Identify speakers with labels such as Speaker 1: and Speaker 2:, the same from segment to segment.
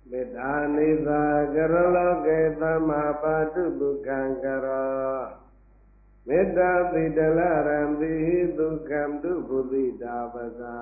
Speaker 1: မေတ္တာနိသာကရလောကေသမ္မာပါတုဒုက္ခံကရောမေတ္တာပိတလရံပိဒုက္ခံတုဘုသိတာပသာ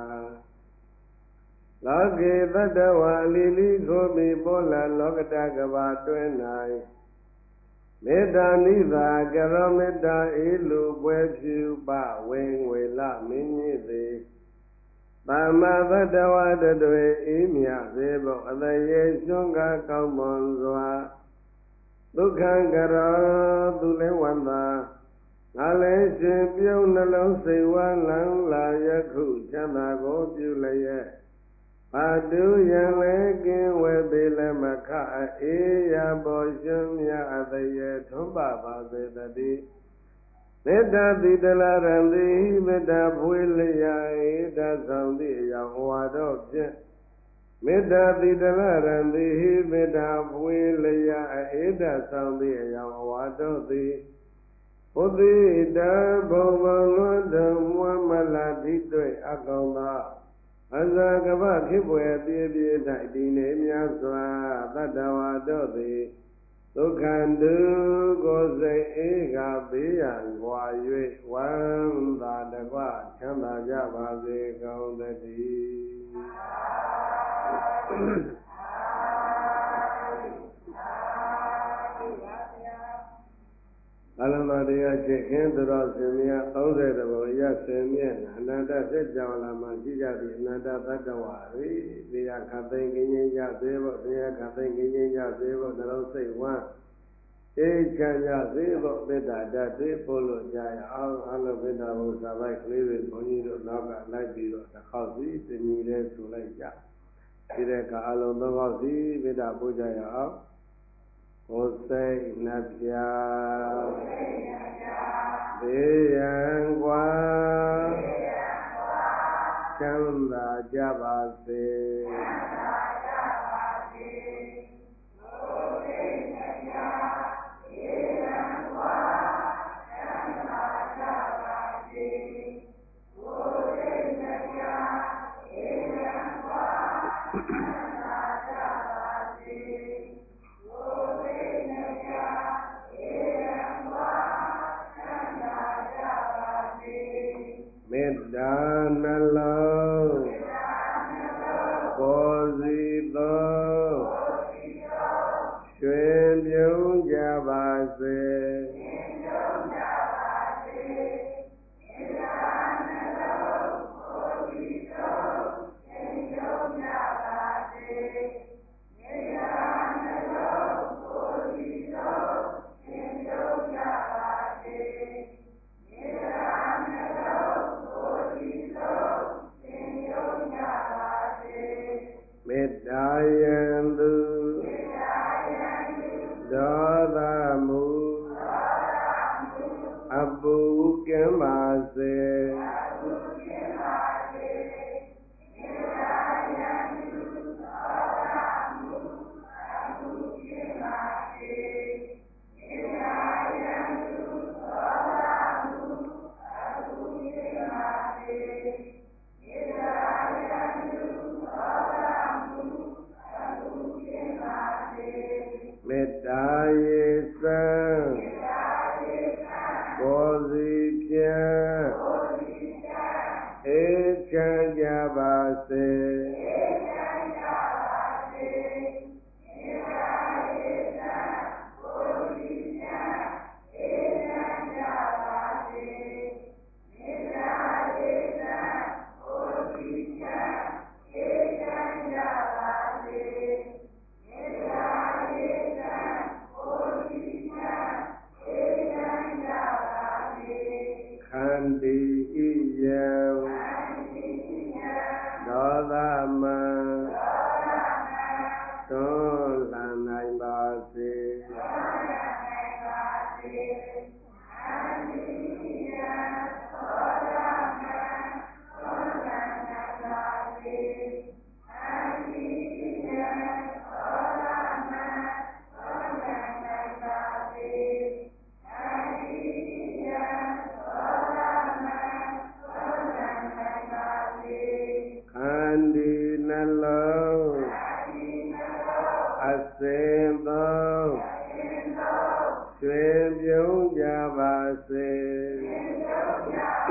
Speaker 1: လောကေတတဝါလီလိကိုမိပောလလောကတကဘာတွင်၌မေတ္တာနိသာကရောမေတ္တာဤလူပွဲဖြူပဝေငွေလမင်းကြီးသည်သမ္မာသတ္တဝါတတွေဤမြစေဖို့အတရေရှင်ကကောင်းမွန်စွာဒုက္ခံကရောသူလည်းဝန္တာငါလည်းရှင်ပြုံးနှလုံးစိတ်ဝမ်းလန်းလာယခုချမ်းသာကိုပြုလျက်ပါတုယံလည်းကင်းဝဲသေးလည်းမခအေးရပေါ်ရှင်မြအတရေထွန်းပါစေတည်းမေတ္တာတိတလာရံတိမေတ္တာဖွေလျာဧတဆောင်သည့်အရာဟောတော်ဖြင့်မေတ္တာတိတလာရံတိမေတ္တာဖွေလျာဧတဆောင်သည့်အရာဟောတော်သည်ဘုသိတဘုံဘလွန်တော်မွမ်းမလာသည့်တွေ့အကောင်သောအဇာကပဖြစ်ပွယ်ပြည့်ပြည့်၌တည်နေမြတ်စွာတတ္တဝါတို့သည်ဒုက္ခတုကိုယ်စိတ်အေးကဘေးရန်ကွာ၍ဝမ်းသာတကွချမ်းသာကြပါစေကုန်သတည်းအလမတရားချက်ခင်းသူတော်စင်များ30တဘုံရစင်မြတ်အနန္တသက်ကြောင့်လာမှရှိကြသည့်အနန္တသတ္တဝါတွေတရားခတ်သိမ်းခြင်းကြစေဖို့တရားခတ်သိမ်းခြင်းကြစေဖို့နှလုံးစိတ်ဝမ်းအေးချမ်းကြစေဖို့မေတ္တာဓာတ်တွေပို့လို့ကြရအောင်အလုံးမေတ္တာဘုရားပိုက်ကလေးတွေဘုန်းကြီးတို့နောက်ကလိုက်ပြီးတော့တစ်ခေါက်စီတဏီလေးဆိုလိုက်ကြဒီတဲ့ကအလုံးသုံးခေါက်စီမေတ္တာပို့ကြရအောင်ဟောစိတ်နှပြဘေးရန်ကွာချမ်းသာကြပါစေမေတ္တာနှလုံးကိုယ်စီသောရွှင်ပြုံးကြပါစေမေတ္တာယံသူဒေါသမူအပူကင်းပါစေမေတ္တာယေသံကိုယ်စီဖြင့်အေးချမ်းကြပါစေခန္တီဣယံဒေါသမံ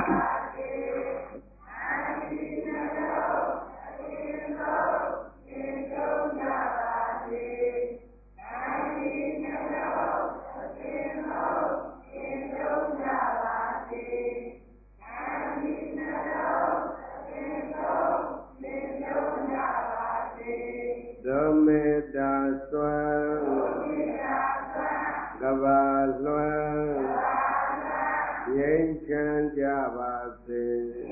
Speaker 1: ဒုမေတ္တာစွမ်းကဘာလွှမ်းငြိမ်းချမ်းကြပါစေ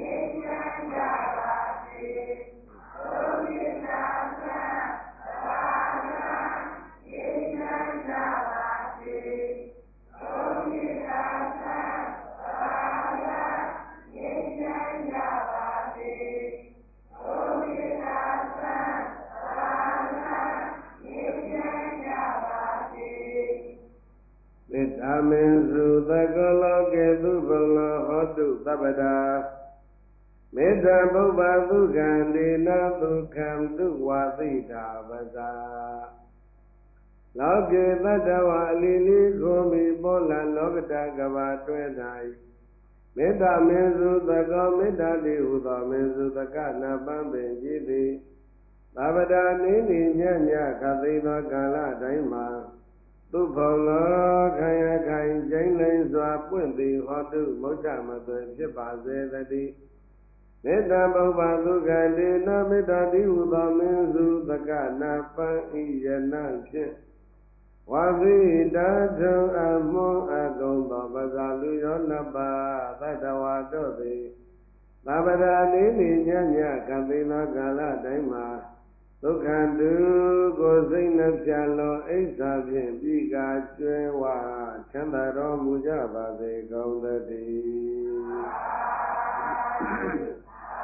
Speaker 1: မေတ္တာမင်းစုသကလောကေသူဘလောဟောတုသဗ္ဗတာမေတ္တာပုဗ္ဗသုခံဒေနသုခံတုဝါသိတာပဇာလောကေတတ္တဝအလီလီကိုမိပောလလောကတကဘာတွဲ၌မေတ္တာမင်းစုသကောမေတ္တာတိဟုသောမင်းစုသကနာပန်းပင်ကြည်သည်သဗ္ဗတာနိနိညံ့ညခသိသောကာလတိုင်းမှာသူဖုံလောခံရခိုင်ကျိန်းလိန်စွာပွင့်သည်ဟောတုမုဒ္ဒမသွေဖြစ်ပါစေတည်းမေတ္တာပုဗ္ဗသုခတေနမေတ္တာတိဟုသောမင်းစုသကနာပန်းဤယနဖြင့်ဝါသီတာထုံအမွန်အကုံသောပဇာလူရောနပါသတ္တဝါတို့သည်သဗ္ဗရာနိနိညံ့ညခသိသောကာလတိုင်းမှာဒုက္ခတုကိုစိတ်နှပြလောအိဋ္ဌာဖြင့်ပြီးကာကျွဲဝချမ်းသာတော်မူကြပါစေကုန်သတည်း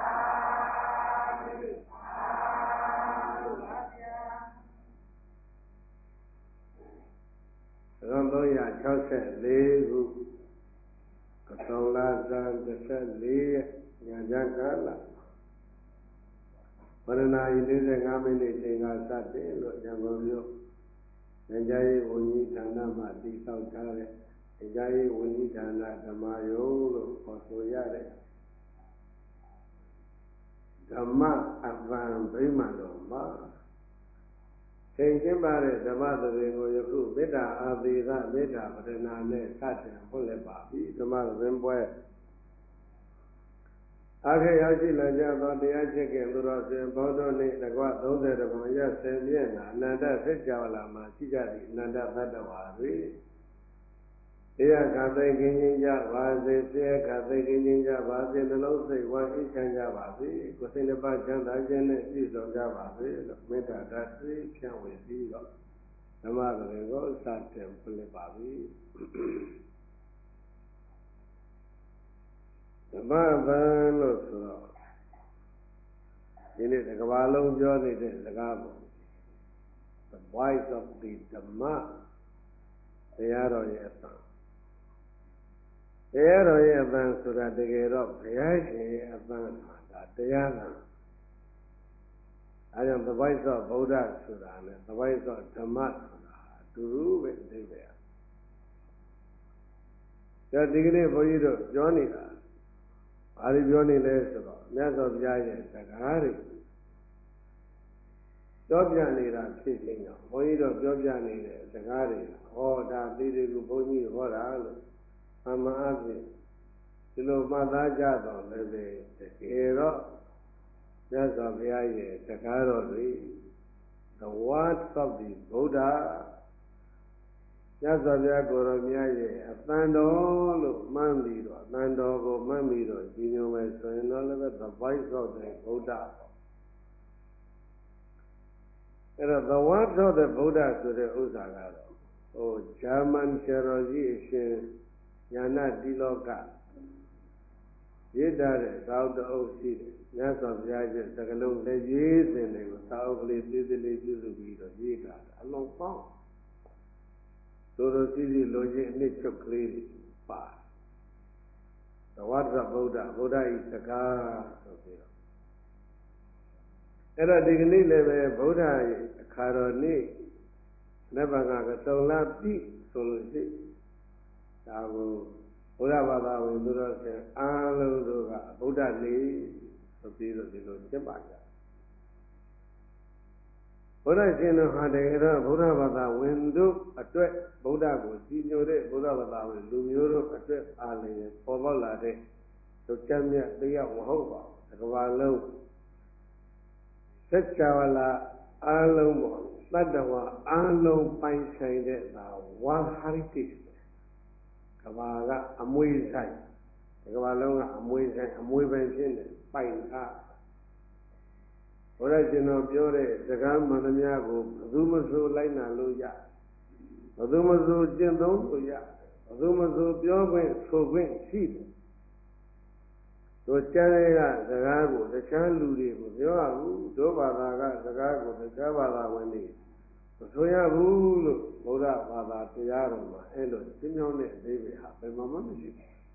Speaker 1: 1364ခုကသောလဇန်14ရက်ညချမ်းကာလဝရဏာယ45မိနစ်ချိန်ကစတင်လို့ရန်ကုန်မြို့ဉာဏ်ကြားရေးဝန်ကြီးဌာနမှတည်ဆောက်ထားတဲ့ဉာဏ်ကြားရေးဝန်ကြီးဌာနဓမ္မယုံလို့ခေါ်ဆိုရတဲ့ဓမ္မအပံဗိမာန်တော်မှာချိန်ကျင်းပါတဲ့ဓမ္မသဘင်ကိုယခုမေတ္တာအာသီသမေတ္တာပဒနာနဲ့စတင်ဖွင့်လှစ်ပါပြီဓမ္မသဘင်ပွဲအခါရောက်ရှိလာကြသောတရားချစ်ခင်သူတော်စင်ဘောတော်နှင့်တကွ30ဘုံရ10ပြည့်နာအနန္တစိတ်ကြဝဠာမှာရှိကြသည့်အနန္တသတ္တဝါတွေတရားခသိကင်းခြင်းကြပါစေဆဲခသိကင်းခြင်းကြပါစေနှလုံးစိတ်ဝမ်းအေးချမ်းကြပါစေကိုယ်စိတ်နှပါချမ်းသာခြင်းနဲ့ပြည့်စုံကြပါစေလို့မေတ္တာဓာတ်သိဖြန့်ဝေပြီးတော့ဓမ္မသဘင်ကိုစတင်ဖွင့်လှစ်ပါပြီဓမ္မဗံလို့ဆိုတော့ဒီနေ့တစ်ကမ္ဘာလုံးပြောနေတဲ့စကားပေါ့ The voice of the Dhamma တရားတော်ရဲ့အသံတရားတော်ရဲ့အသံဆိုတာတကယ်တော့ဘုရားရှင်ရဲ့အသံဒါတရားသံအဲကြောင့် The voice of Buddha ဆိုတာနဲ့ The voice of Dhamma ဆိုတာအတူတူပဲအဓိပ္ပာယ်ဒါဒီကနေ့ဘုန်းကြီးတို့ပြောနေတာဘာတွေပြောနေလဲဆိုတော့မြတ်စွာဘုရားရဲ့စကားတွေပြောပြနေတာဖြစ်ခြင်းကြောင့်ဘုန်းကြီးတို့ပြောပြနေတဲ့စကားတွေဟောတာသီတွေကိုဘုန်းကြီးဟောတာလို့အမှန်အဖြစ်ဒီလိုမှတ်သားကြတော့လည်းပဲတကယ်တော့မြတ်စွာဘုရားရဲ့စကားတော်တွေ The words of the Buddha မြတ်စွာဘုရားကိုယ်တော်မြတ်ရဲ့အသံတော်လို့မှန်းပြီးတော့အသံတော်ကိုမှန်းပြီးတော့ကြီးညိုမယ်ဆိုရင်တော့လည်း The voice of the Buddha အဲ့တော့ The words of the Buddha ဆိုတဲ့ဥစ္စာကတော့ဂျာမန်ဆရာတော်ကြီးအရှင်ညာနာတိလောကရေးထားတဲ့သာဝတ္တအုပ်ရှိတယ်မြတ်စွာဘုရားရဲ့စကားလုံးလက်ရေးစဉ်တွေကိုသာဝကလေးသေးသေးလေးပြုစုပြီးတော့ရေးထားတာအလုံးပေါင်းတို့တို့စီစီလိုချင်အနှစ်ချုပ်ကလေးတွေပါသဝတ္တဗုဒ္ဓဗုဒ္ဓဤစကားဆိုပြီးတော့အဲ့တော့ဒီကနေ့လည်းပဲဗုဒ္ဓရဲ့အခါတော်နေ့နဗ္ဗကကစုံလာပြီဆိုလို့ရှိဒါကို Buddha Bada when Buddha said, Aluga, Buddha Li, so be the Chibaka. Buddha Jino had a Buddha Bada when do a threat, Buddha was Dino, Buddha Bada when Lumuro, a threat, Ali, Povola de, so Chamia, the Yahova, the Gavalo, Setchavala, Alum, Ladawa, Alum, Pine Side, one heritage. Kavaga, a muy sai, Kavalonga, a muy sai, a muy bensin, fine art. Original Pure, the Gamaniago, Zumazu Lina Luya, Zumazu Jindon Luya, Zumazu Pure, so green sheep. To Chanega, the Gago, the Chaludi, Yoahu, Dovadaga, the Gago, the Javada Wendy. Soya Bulu, Buddha Bada, Tiaroma, Elo, Simeon, David, Happy Mamma.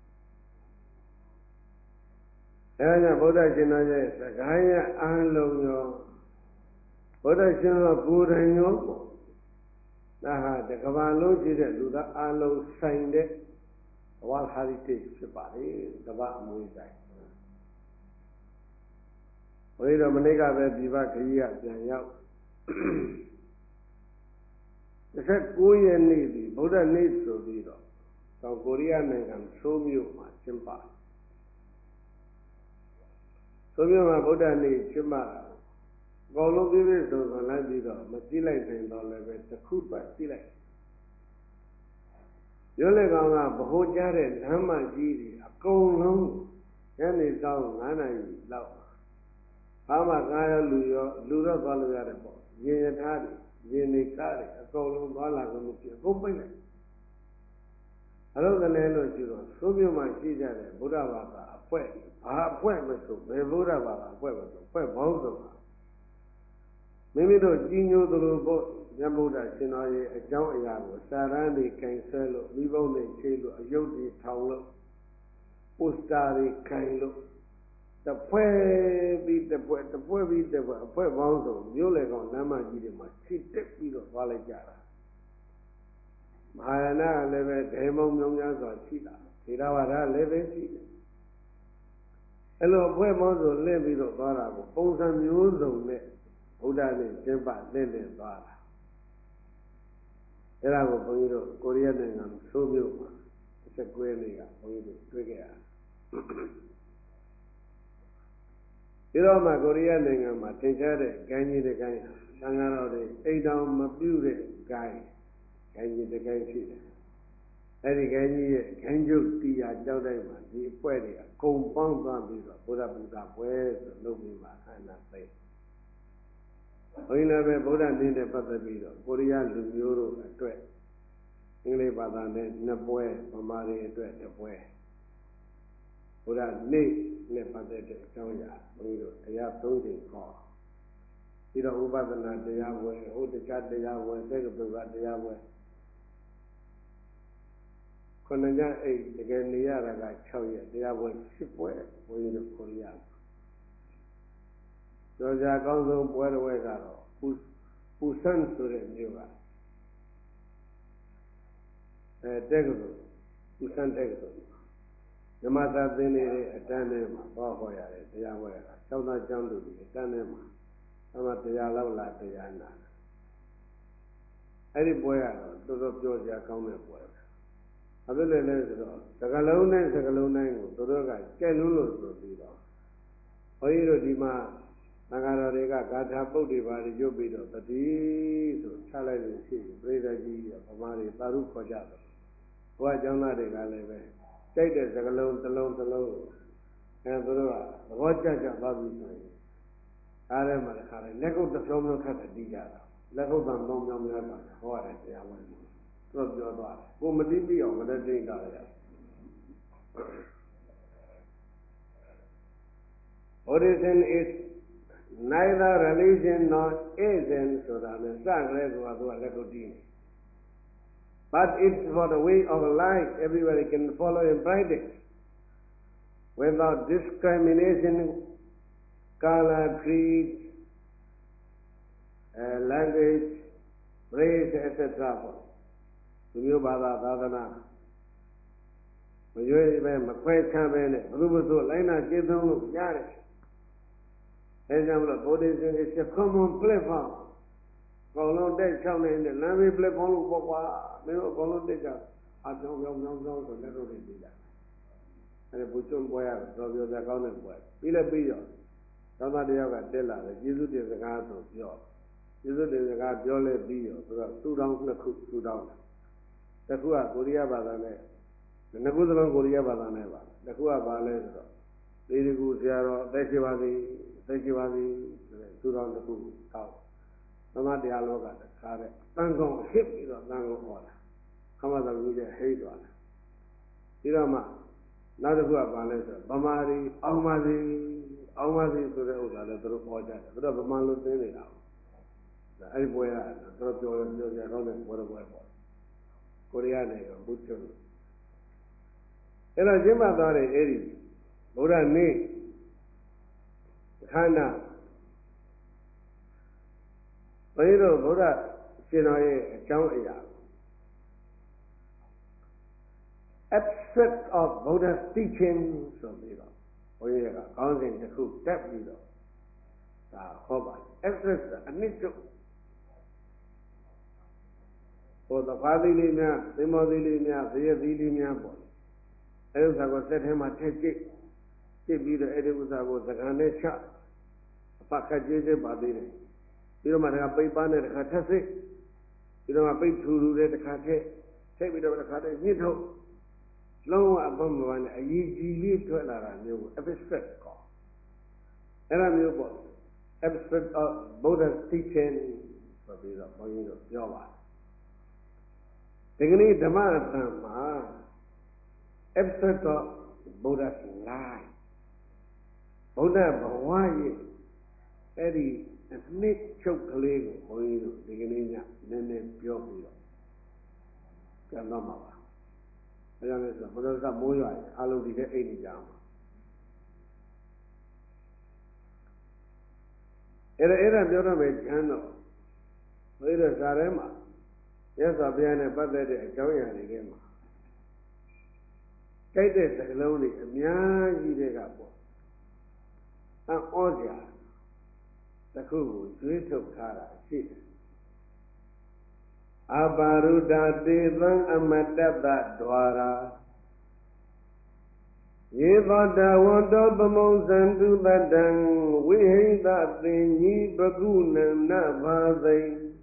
Speaker 1: Aya Buddha Chinaja, Sagaya, Alo, Buddha Chino, Buddha, Naha, the Kavalo, Luda, Alo, signed it, one heritage, Chipari, the Bamuizai. We don't make a Diva Kia, Janyao. The said Koya needy, Buddha needs to be though. So Korean and show you my chimpa. So you my Buddha needs chimara. Golo give it to the Landido, Matila and Dollar, the Kupa Sila. Yoleganga, Bohojare, Nama Giri, a cold long, and is down, Nana love. Hama Gaya Luyo, Lura Valeriabo, Yenatari. Yenikari, a column, Balagamiki, open it. Hello, the Nano Juro, Subio Machida, Buddha Baba, a poet, a poemaso, a Buddha Baba, a poet, Bonzo. Mimito Gino the Lubo, Yamuda, Sinoye, a John Yago, Sarani, Cancelo, Vivo, Chelo, a Yodi Taulo, Ustari, Kailo. The poet beat the poet beat the poet Bonzo, Mulegon, Nama Gidima, she took me to Valajara. Mahana leve, Demo Mungas or Chila, Tiravara leve Chila. Hello, poet Bonzo, Levi to Dora, Bonza Muzo, Udani, Jemba, Lele, Dora. Era Bonito, Korean and Sobio, it's a great nigga, Bonito, Trigger. My Korean and my Tincare, Ganyi the Guy, Sangaro, the Adam Mabu guy, Ganyi the Guy. Eddie Ganyi, Ganju, Tia, Jodema, the Puedia, Compound Bambino, Buddha Buddha, where's the Lubima, and I say. We never Buddha need a Patabido, Korea, Lumuro, a threat. English Badane, Napoe, Mamari, a threat, a way. Buddha need. Nepathetic, Tonya, they have something called. You know, Ubadana, they have way, who the cat they have way, take up the rat they have way. Konanya 8, again, the Yara got Choya, they have way, ship way, when you Korea. Georgia Gonzo, where away got who sons to them, you are. Tegazo, who sent Tegazo. The mother then a tanema, Bahoya, the Yahweh, Chona Jandu, a tanema, Amatea Lola, the Yana. Any boy, those of Georgia County boy. Other than the Galona, the Roga, Kenulu, the Vido. Oiro Dima, Nagarega, Gata Bodiva, the Jobido, the Diso, Challenge, Breda G, Amari, Baru Kojado. Why Jana de Galeve? Take this alone, and the Roger Babu. I am a car, Lego the film cut a digger. Lego the non young what I say, I want to drop your daughter. Who may be on the day. Origin is neither religion nor agent, so that the Sangre was a Lego Dini. But it's for the way of life everybody can follow and practice without discrimination, color, creed, language, race, etc. Sumyo Bada Dadana. မရွေးပဲမခွဲခြားပဲနဲ့ဘုရုပဆိုလိုက်နာကျေသုံးလို့ရတယ်အဲကြောင့်မလို့ Buddhism is a common platform အကောင်လုံးတက်ချောင်းနေတဲ့လမ်းဘေး platform လို့ပေါ့ကွာမင်းတို့အကောင်လုံးတက်ကြအကြောင်းဆိုလက်တော့နေကြအဲ့ဒါဘုချွန်းပွဲရတော့ပြောစကောင်းတဲ့ပွဲပြီးလဲပြီးရောသောသားတယောက်ကတက်လာတယ်ကျေးဇူးတင်စကားဆိုပြောကျေးဇူးတင်စကားပြောလဲပြီးရောဆိုတော့သူ့တောင်းနှစ်ခုသူ့တောင်းတစ်ခုကကိုရီးယားဘာသာနဲ့နှစ်ခုစလုံးကိုရီးယားဘာသာနဲ့ပါတစ်ခုကဘာလဲဆိုတော့ဒီကူဆရာတော်အသက်ရှိပါသည်ဆိုတဲ့သူ့တောင်းတစ်ခုတောင်းသောသားတရားလောကတခါတဲ့တန်ကောင်ဟစ်ပြီးတော့တန်ကောင်ဟောတာခမသာကြီးတဲ့ဟိတ်သွားတာပြီးတော့မှနောက်တစ်ခုကဘာလဲဆိုတော့ဗမာရီအောင်ပါစေဆိုတဲ့ဥစ္စာလည်းသူတို့ပေါ်ကြတယ်သူတို့ဗမာလူသိနေတာအဲ့ဒီပွဲကသူတို့ပြောကြကောင်းတဲ့ပွဲတစ်ပွဲပေါ့ကိုရီးယားနိုင်ငံဘုချွန်းအဲ့တော့ကျင်းပသွားတဲ့အဲ့ဒီဗုဒ္ဓနေ့ခန္ဓာဘယ်လိုဗုဒ္ဓရှင်တော်ရဲ့အကြောင်းအရာ abstract of Buddha's teaching ဆိုပြီးတော့ဘုန်းကြီးကခေါင်းစဉ်တစ်ခုတက်ပြီးတော့ဒါဟောပါတယ် abstract အနည်းချုပ်ဟိုသဘာသီလေးများသင်္ဘောသီလေးများဇယသီလေးများပေါ့အဲ့ဥစ္စာကိုစက်ထဲမှာထည့်ကြည့်ပြီးတော့အဲ့ဒီဥစ္စာကိုသက္ကန့်နဲ့ချအဖခက်ကျေးပါသေးတယ်ပြီးတော့မှတခါပိတ်ပါနဲ့တခါထက်စိပြီးတော့မှပိတ်ထူတဲ့တခါထည့်ပြီးတော့တခါတည်းညှစ်ထုတ်လုံးဝအပမပါနဲ့အရေးကြီးလေးထွက်လာတာမျိုးကို abstract ကောအဲ့ဒါမျိုးပေါ့ abstract of Buddha's teaching ဆိုပြီးတော့ဘုန်းကြီးတို့ပြောပါတယ်ဒီကနေ့ဓမ္မအသံမှာ abstract of Buddha's life ဘုရားဘဝရဲ့အဲ့ဒီအနှစ်ချုပ်ကလေးကိုဘုန်းကြီးတို့ဒီကနေ့ညနည်းနည်းပြောပြီးတော့ပြန်တော့မှာပါအဲဒါလည်းဆိုဘုရားကမိုးရွာအားလုံးဒီတဲ့အိတ်နေကြအောင်အဲ့ဒါပြောတော့မယ်ကျမ်းတော့ဘုရားဇာထဲမှာရသော်ဘုရားနဲ့ပတ်သက်တဲ့အကြောင်းအရာတွေထဲမှာကြိုက်တဲ့စကားလုံးတွေအများကြီးတွေကပေါ့ဩဇာတစ်ခုကိုကျွေးထုတ်ထားတာရှိတယ်အပါရုဒ္ဓတေသံအမတ္တတဒွါရာယေသောတဝန္တောသမုံဇန္တုတတံဝိဟိတသင်္ကြီးပကုဏနဘာသိ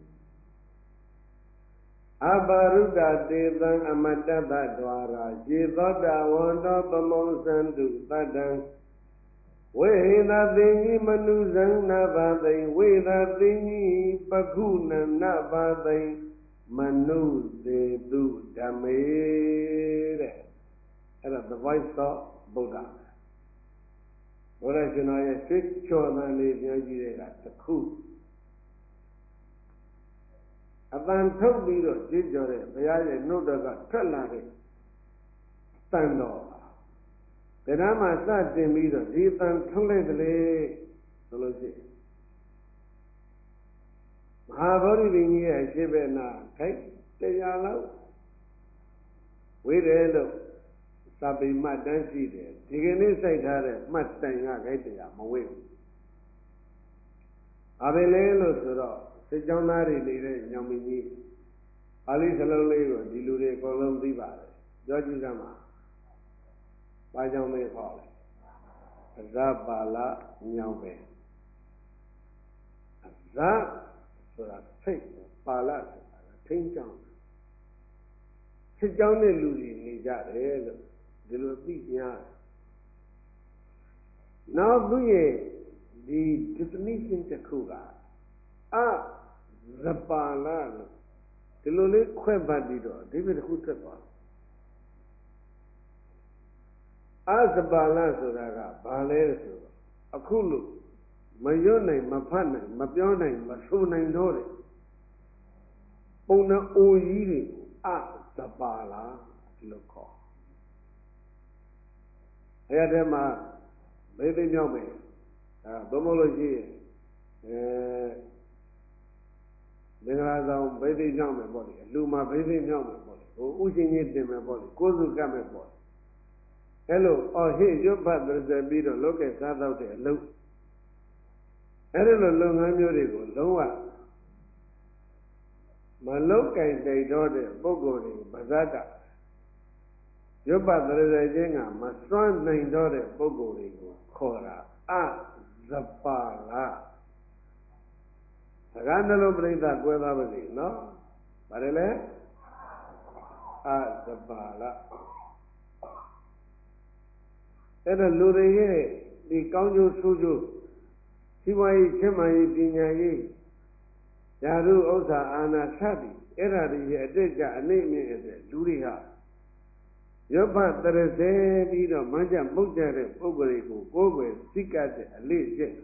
Speaker 1: အပါရုဒ္ဓတေသံအမတ္တတဒွါရာယေသောတဝန္တောသမုံဇန္တုတတံဝိဟိတသင်္ကြီးမနုဇံနဘာသိဝိသသင်္ကြီးပကုဏနဘာသိမနုသေတုဓမ္မေတဲ့အဲ့ဒါ the voice of Buddha ဘုရားရှင်တော်ရဲ့စိတ်ချော်သံလေးပြောကြည့်တဲ့ကတစ်ခုအတန်ထုတ်ပြီးတော့ကြည်ကြော်တဲ့ဘုရားရဲ့နှုတ်တော်ကထွက်လာတဲ့တန်တော်ဒါမှစတင်ပြီးတော့ဒီတန်ထုတ်လိုက်တယ်လေဆိုလို့ရှိရင်မဟာဗောဓိပင်ကြီးရဲ့အရှိပဲနာခိုက်တရားလောက်ဝိတယ်လို့စာပေမှတ်တမ်းရှိတယ်ဒီကနေ့စိုက်ထားတဲ့မှတ်တိုင်ကခိုက်တရားမဝိဘူးအဘယ်လဲလို့ဆိုတော့စစ်ကြောင်းသားတွေနေတဲ့ညောင်မင်းကြီးပါဠိစလုံးလေးကိုဒီလူတွေအကုန်လုံးသိပါတယ်ပြောကြည့်စမ်းပါဘာကြောင့်လဲခေါ်လဲအဇပါဠညောင်ပဲအဇဆိုတာစိတ်ပါဠဆိုတာထိန်းကြောင်းစစ်ကြောင်းတဲ့လူတွေနေကြတယ်လို့ဒီလိုသိများတယ်နောက်သူရဲ့ဒီ definition တစ်ခုကအဇပါဠလို့ဒီလိုလေးခွဲပတ်ပြီးတော့အဓိပ္ပာယ်တစ်ခုထွက်သွားအဇပါဠဆိုတာကဘာလဲဆိုတော့အခုလို့မရွတ်နိုင်မဖတ်နိုင်မပြောနိုင်မဆိုနိုင်တော့တဲ့ပုံနှအိုကြီးတွေကိုအဇပါဠဒီလိုခေါ်အဲ့ဒီမှာဘိသိမြောက်မယ်သုံးမလို့ရှိရင်မင်္ဂလာဆောင်ဘိသိမြောက်မယ်ပေါ့လေအလူမှာဘိသိမြောက်မယ်ပေါ့လေဟိုဥရှင်ကြီးတင်မယ်ပေါ့လေကိုယ်စုကတ်မယ်ပေါ့ Hello, or here you but there's a bit of look at that out there. Look. I don't know long I'm your lower. My local they daughter, Bogori, Bazata. Your brother is a jenga, my strong nine daughter, Bogori, Cora, Zapala. Sagandalo bring that weather, no? Parele? Zapala. Then a lure, the Conjo Suju, Siwai Chemai Pinyai, Yaru Osa Ana Sadi, Era the Adeja, a name is Luriha. Your brother is a bit of Manja Mujare, Ogorigo, Gogo, Sikat, a legion.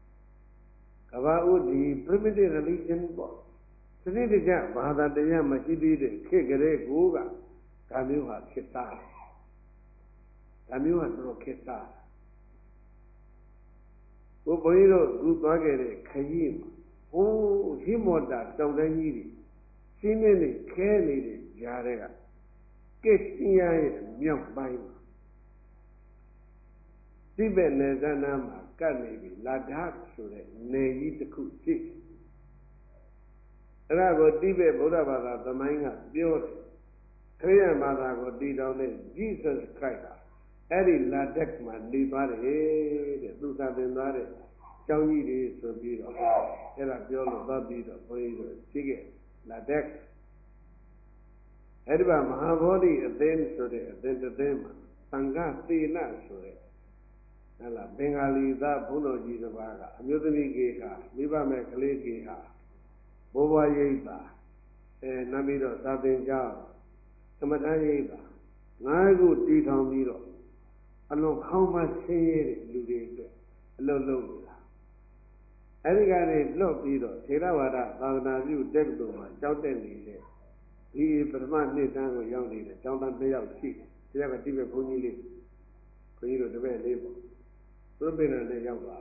Speaker 1: About the primitive religion book. Senidija, Bada de Yamashidi, Kegare, Goga, Tamuha Kita. Tamuha no Kita. Uboiro, Gubagere, Kayim. Oh, Himoda, Taudani. Simini, Kelly, Jarega. Kestia, Myok Baima. Tibet Nezanama, Kanabi, Ladakh, so that Nayi the Kuchi. Rago Tibet Bodabada, the Manga, Beauty. Korean Mother got did on it, Jesus Christ. Eddie Ladakh man, Libari, the Dusa Vendare, Chowi is so beautiful. Era Biolo, Babito, Poiso, Ticket, Ladakh. Edba Mahavodi, a then so the them, Sanga, Tina, so that. Bengali, that Punoji, the Vaga, Mutiny Geha, Viva Macale Geha, Boba Yeba, Namido, Southern Jaw, Samata Yeba, Nagu Titan Miro, along how much say it, Lude, Lolo. I think I need no Piro, Tiravada, Tavana, you take to my Chowden. He is the man Nitan, young leader, Chowdan Bay of Sea, Tiava Tiva Puni, Piro the Bay labor. Rubina de Yava.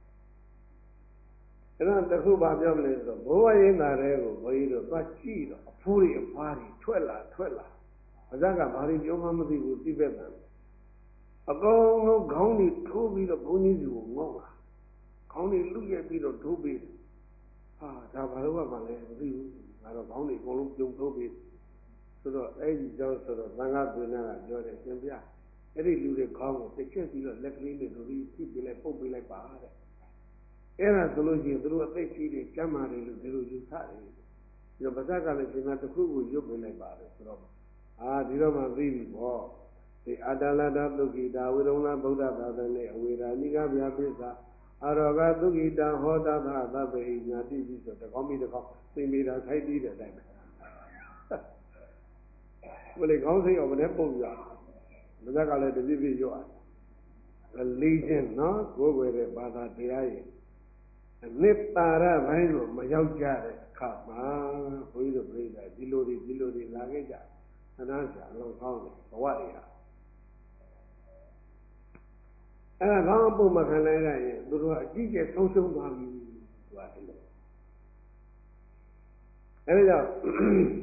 Speaker 1: And the Huba Jamlis of Boa in Arego, Boido, Bachido, Puri, a party, Twella. Azaga Bari, Yomamadi would be better. A go no county, 2 feet of ponies you will County look at me of 2 feet. Tabarua Malay, I don't county, go look 2 feet. So the age just sort of Zanga Duna, Jordan, Jambia. Every little cow, the church is left me to read people like Pope like Bahar. Era solution through a big city, Chamari, you carry. Your Basaka is not the crew, you be like Bahar. Diroma Vivi, the Adalada Lugida, we don't have Buddha than with Aniga Biabisa, Araga Lugida, Hoda, that way, not easy, so the comedy, they made us high leader then. Well, it comes here of an apple yard. Mazakala the Vivi you are. A legion, no? Go with it, Bada Tiaye. And Nipara, Vino, Mayauja, Kama, who is the breeder, Dilodi, Lagaja, and answer, long county, Waria. And a long Bumakanera, Duru, DJ Social Mami, and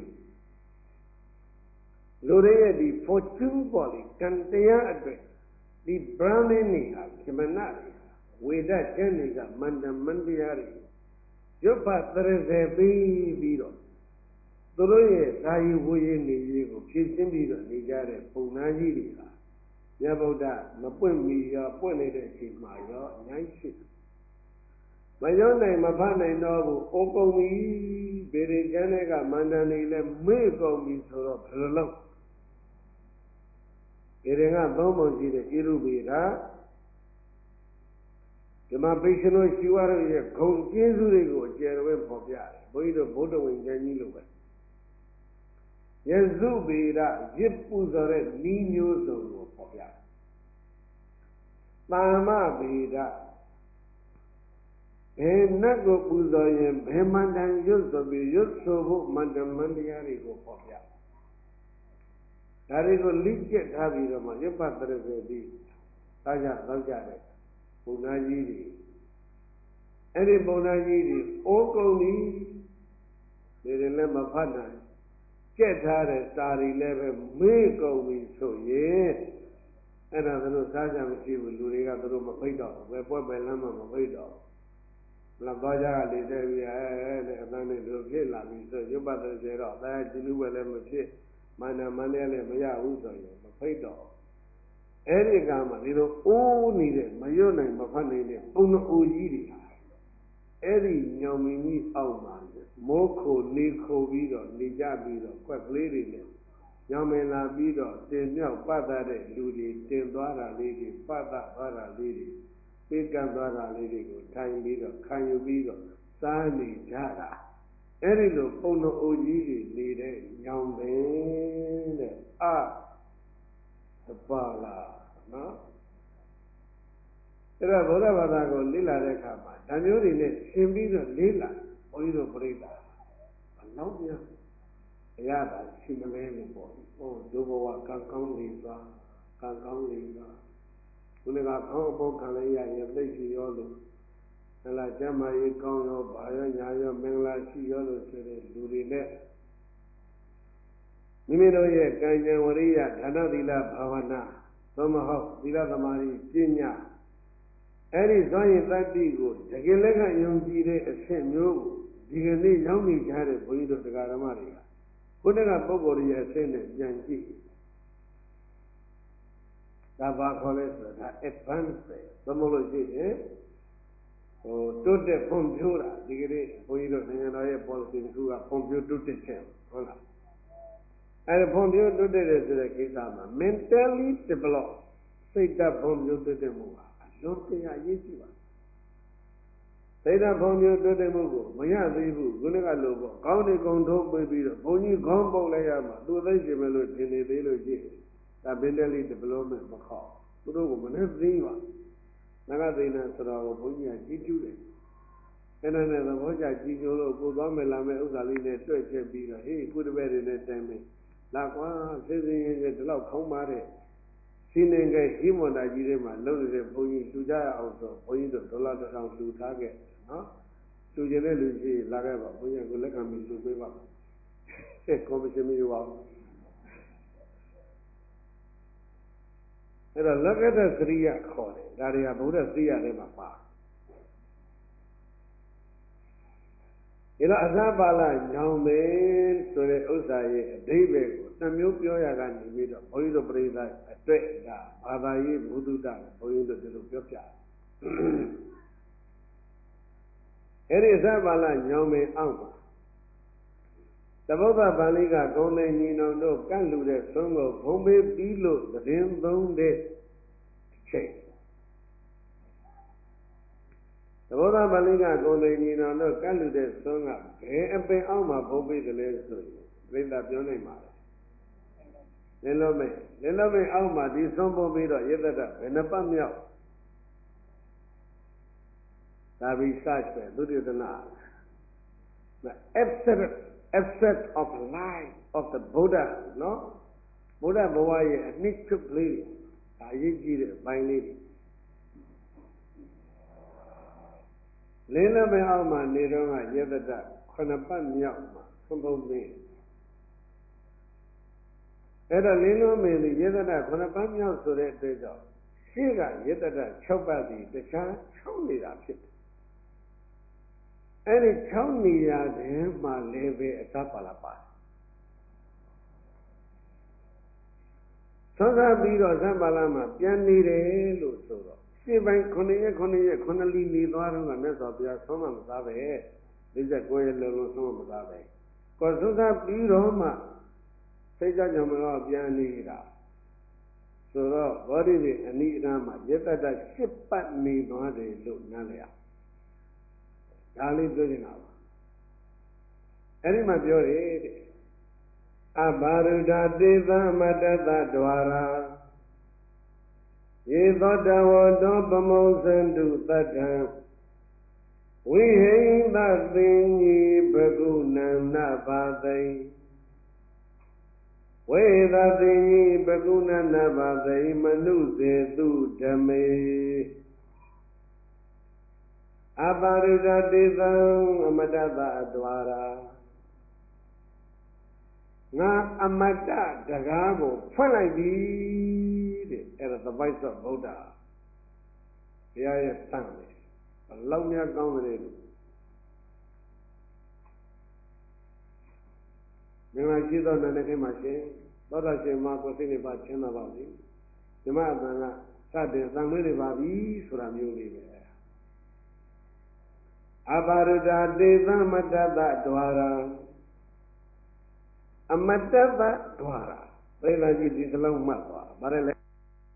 Speaker 1: Loraya the fortune body, Kantea address, the Brahmini, Kimanari, with that Jenica, Mandiari. Your father is a baby. Doroye, Sai Wuyin, Kisimido, Nigare, Punaji, Yaboda, Mapumi, Ponede, Mayo, nice. My own name, Mapana, no, Okomi, Berijanega, Mandani, Mego, Misoro, Prolo. Irenga Bomo Gide Irubira. The Mabishano Shiwara, Conjizurigo, Jerwin Popia, Boido Bodo in Janilo. Yazubira, Jipuzore, Nino Solo Popia. Mama Bida. Nago Puzoyam, Hemandan Yusobi, Yusobu, Mandamandiarigo Popia. That is a legit habit of my father. Taja, Lajare, Bunajiri. Any Bunajiri, Okoni, they remember partner. Get her a starry level, make of me so, yes. အဲ့ဒါသူတို့စားကြမရှိဘူးလူတွေကသူတို့မဖိတ်တော့ဘယ်ပွဲပဲလမ်းမှာမဖိတ်တော့လာသွားကြကလေတဲ့ပြီးနဲ့အတန်းနဲ့လူဖြစ်လာပြီးဆိုရုပ်ပတ်တဲ့ကျေတော့အဲကျလူပဲလည်းမဖြစ်မာနမန္တလည်းမရဘူးဆိုရင်မဖိတ်တော့အဲ့ဒီကမှဒီလိုအိုးနေတဲ့မရွတ်နိုင်မဖတ်နိုင်တဲ့ပုံနှအိုကြီးတွေအဲ့ဒီညောင်မင်းကြီးအောက်မှာမိုးခိုနေခိုပြီးတော့နေကြပြီးတော့ကွက်ကလေးတွေနဲ့ညောင်မင်းလာပြီးတော့တင်မြောက်ပတ်တဲ့လူတွေတင်သွားတာလေးတွေပတ်သွားတာလေးတွေပေးကပ်သွားတာလေးတွေကိုထိုင်ပြီးတော့ခံယူပြီးတော့စားနေကြတာအဲ့ဒီလိုပုံနှအိုကြီးတွေနေတဲ့ညောင်မင်းတဲ့အသပါလာနော်အဲ့တော့ဗုဒ္ဓဘာသာကိုလေ့လာတဲ့အခါမှာဓာမျိုးတွေနဲ့ရှင်းပြီးတော့လေ့လာဘုန်းကြီးတို့ပြိဿအနောက်ပြန်အရသာရှိမလဲလို့ပေါ့ဟိုဒုဘဝကံကောင်းနေသွားကံကောင်းနေသွားခုနကခေါင်းအပုတ်ခံလိုက်ရရင်သိရှိရောလို့ဟလာကျမ်းမာရေးကောင်းရောဘာရောညာရောမင်္ဂလာရှိရောလို့ဆိုတဲ့လူတွေနဲ့မိမိတို့ရဲ့ကံဉာဏ်ဝရိယဒါနသီလဘာဝနာသို့မဟုတ်သီလသမာဓိပညာအဲ့ဒီစွမ်းရည်တတ္တိကိုတကယ်လည်းကယုံကြည်တဲ့အဖြစ်မျိုးကိုဒီကနေ့ရောက်နေကြတဲ့ဘုန်းကြီးတို့တရားဓမ္မတွေကခုနကပုဂ္ဂိုလ်ရဲ့အဖြစ်နဲ့ပြန်ကြည့်ဒါဘာခေါ်လဲဆိုတာ advance ပဲသမလို့ရှိရင်တိုးတက်ဖွံ့ဖြိုးတာဒီကနေ့ဘုန်းကြီးတို့နိုင်ငံတော်ရဲ့ policy တစ်ခုကဖွံ့ဖြိုးတိုးတက်ခြင်းဟုတ်လားအဲ့ဒီဖွံ့ဖြိုးတိုးတက်တယ်ဆိုတဲ့ကိစ္စမှာ mentally develop စိတ်ဓာတ်ဖွံ့ဖြိုးတိုးတက်မှုပါလွန်ပြအရေးကြီးပါစိတ်ဓာတ်ဖွံ့ဖြိုးတိုးတက်မှုကိုမရသေးဘူးခုနကလိုပေါ့ခေါင်းတွေကုံထိုးပေးပြီးတော့ဘုန်းကြီးခေါင်းပုတ်လိုက်ရမှာသူသိရှိမယ်လို့ထင်နေသေးလို့ရှိရင်ဒါ mentally development မခေါ်သူတို့ကမနဲ့သိပါငါကသိနေဆိုတော့ဘုန်းကြီးကကြီးကျူးတယ်အဲ့ဒါနဲ့သဘောကျကြီးကျူးလို့ကိုသွားမယ်လာမယ်ဥစ္စာလေးနဲ့တွေ့ချက်ပြီးတော့ဟေးခုတပည့်တွေနဲ့တိုင်မယ်လာကွာစိစင်းရင်ဒီလောက်ခေါင်းပါတဲ့ရှင်းနေကြဟိမန္တာကြီးတွေမှာလုံနေတဲ့ဘုန်းကြီးလူကြရအောင်ဆိုဘုန်းကြီးတို့ဒေါ်လာတစ်ထောင်လူထားခဲ့နော်လူကျင်တဲ့လူကြီးလာခဲ့ပါဘုန်းကြီးကလက်ခံပြီးလူပေးပါကော်မရှင်မျိုးပါအဲ့တော့လက္ခဏာစရိယခေါ်တယ်ဒါတွေကဗုဒ္ဓစရိယထဲမှာပါဒါတော့အသပါလညောင်မင်းဆိုတဲ့ဥစ္စာရဲ့အဓိပ္ပာယ်ကိုနှမျိုးပြောရကနေပြီးတော့ဘုန်းကြီးတို့ပြိဿအတွက်ဒါဘာသာရေးဘုဒ္ဓတာဘုန်းကြီးတို့ဒီလိုပြောပြအဲ့ဒီအသပါလညောင်မင်းအောက်မှာတဗုဒ္ဓပါဠိကဂုံနေညီနောင်တို့ကန့်လူတဲ့သုံးကိုဘုံပေးပြီးလို့သတင်းသုံးတဲ့ချိန်သဘောသာပါဠိကဂုံနေညီနောင်တို့ကန့်လူတဲ့သုံးကဘယ်အပင်အောက်မှာဘုံပေးတယ်လဲဆိုရင်ပြိဿပြောနိုင်ပါလေလင်းလုံးမိတ်အောက်မှာဒီသုံးဘုံပြီးတော့ယတ္တဘယ်နှပတ်မြောက်ဒါပြီး search ပဲသုတေသန the abstract of life of the Buddha နော်ဘုရားဘဝရဲ့အနှစ်ချုပ်လေးဒါအရေးကြီးတဲ့ဘိုင်းလေးလင်းလုံးမိတ်အောက်မှာနေတော့ကယတ္တခုနှစ်ပတ်မြောက်မှာသုံးဘုံပြီးအဲ့တော့လင်းလုံးမိတ်ဒီယတ္တခုနှစ်ပတ်မြောက်ဆိုတဲ့အတွက်ကြောင့်ရှေ့ကယတ္တ6ပတ်ဒီတခြား6နေတာဖြစ်တယ်အဲ့ဒီ6နေရာတည်းမှာလည်းပဲအသပါလပါတယ်သောသာပြီးတော့သဗ္ဗလာမှာပြန်နေတယ်လို့ဆိုတော့ရှင်းပိုင်း9ရက်9လီနေသွားတော့ကမြတ်စွာဘုရားဆုံးမမသားပဲ59ရက်လုံးဆုံးမမသားပဲကောသောသာပြီးတော့မှစိတ်ကြကြောင့်မလို့ပြန်နေတာဆိုတော့ဘောဓိတွေအနိဒာမှာယတ္တ10ပတ်နေသွားတယ်လို့နားလည်ရဒါလေးပြောနေတာပါအဲ့ဒီမှာပြောတယ်တဲ့အဘာရုဒတေသမတ္တသဒွါရာယေသောတဝတောပမုံစန္တုတတ္ထံဝိဟိန္တသင်္ညီဘဂုဏံနဘာသိဝေသသင်္ညီဘဂုဏနဘာသိမနုစေတုဓမေအပါရုဒတေသံအမတ္တသအဒွါရာငါအမတ္တတကားကိုဖွင့်လိုက်ပြီ the voice of Buddha. Here is family. Love me a comedy. When I see the Nanaki machine, but I say, Marco City by Chenavali. The Madonna Saturday, Samiri Babi, Suramuli. Abaruda Deva Madaba Dwara Amadaba Dwara. Relaji is a long mother, but I like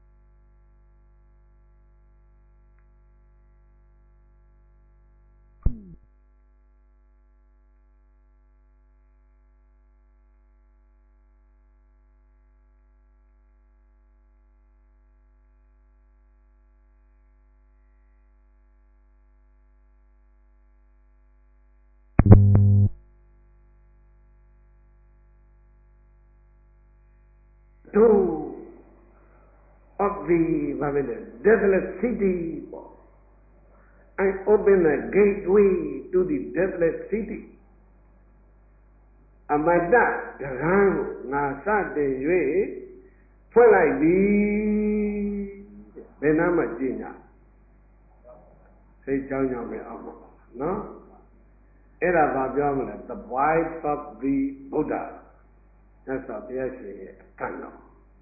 Speaker 1: two of the deathless city. I open a gateway to the deathless city. Amada, the Ram, Nasa, the way, for like the Benama Gina. Say, John, no? Era Babyaman, the wife of the Buddha. That's what they say, Kano.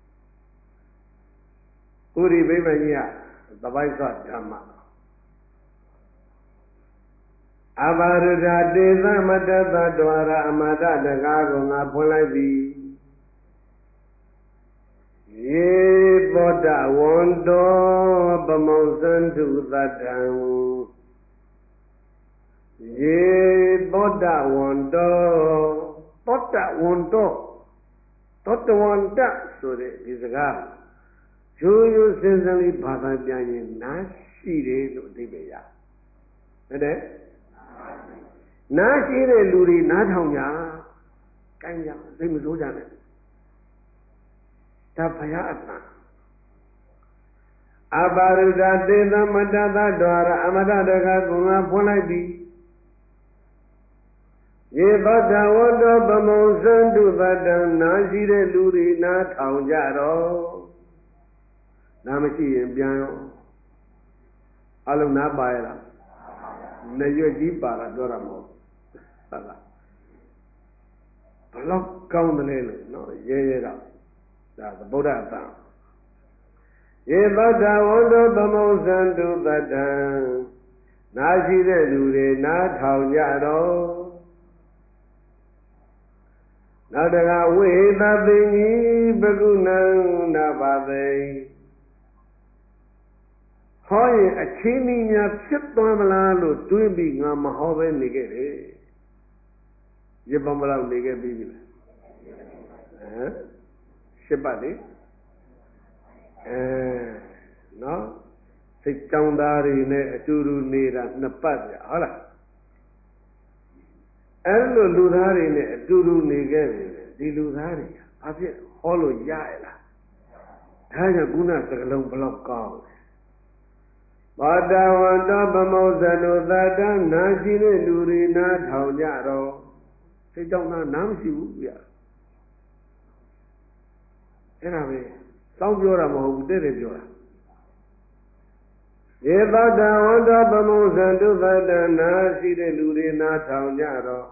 Speaker 1: Uri Vivaya, the wife of Dhamma. Avaruda Deva Madada Dwara Amada Dagago Napolavi Ye Boda Wondo Bamosan to the Ye Boda Wondo Boda Wondo Tota Wanda so this is a guy. You sincerely Baba Bian Nashi to Dibaya. Nashi de Luri Nadhonya Kanya, same as Ujane. Tapayatna Abaruda Deva Madada Dwara Amada Daga Guna Polabi Yevata Wada Bamosan to Vadam Nashi de Luri Nadhonjaro Namashi and Piano Aluna Baila Nayoji Para Doramo. Block count the little, no, yeah, that's the Buddha town. Yevada Wanda Bamosan to the Nashi de Lure, not how Yado. Nadaga way the Baguna Nabade. Hoy a chini ya Chipamala to be Namahobe Nigere. Yabamala Nigger Shibadi. No? Sit down there in a Turu Nera Napadia. Hola. Ello Ludari in a Turu Nigger, the Ludari. I said, Hollow Yaila. Tanya Guna Sagalong Block Gong. Bada Wanda Bamozano Dada Najine Lurina Taunaro. Say don't know Namsi, yeah. Anyway, some Yora Mo did it, Yora. Yevada Wanda Bamozano Dada Najine Lurina Taunaro.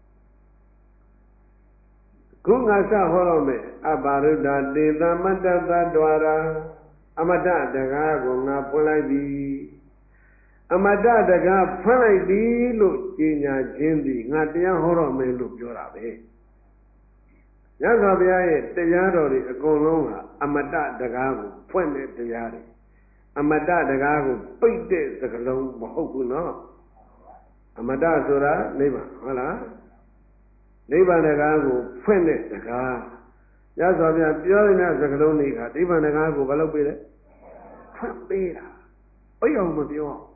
Speaker 1: Kungasa Horome, Abaruda Deva Madada Dwara. Amada Daga Gona Polaibi Amada Daga Polaibi look Gina Jindi, Nadia Horome look Yorabe. Yazabia, the Yadori, a Golonga, Amada Dagago, Puente de Yari. Amada Dagago, 8 days the Galong Mohokuno. Amada Sura, Neva, Hala Neva Dagago, Puente Daga. Yazabia, Pionia Zagalonica, even a gago, Valopere. Beta. Oyo Mabio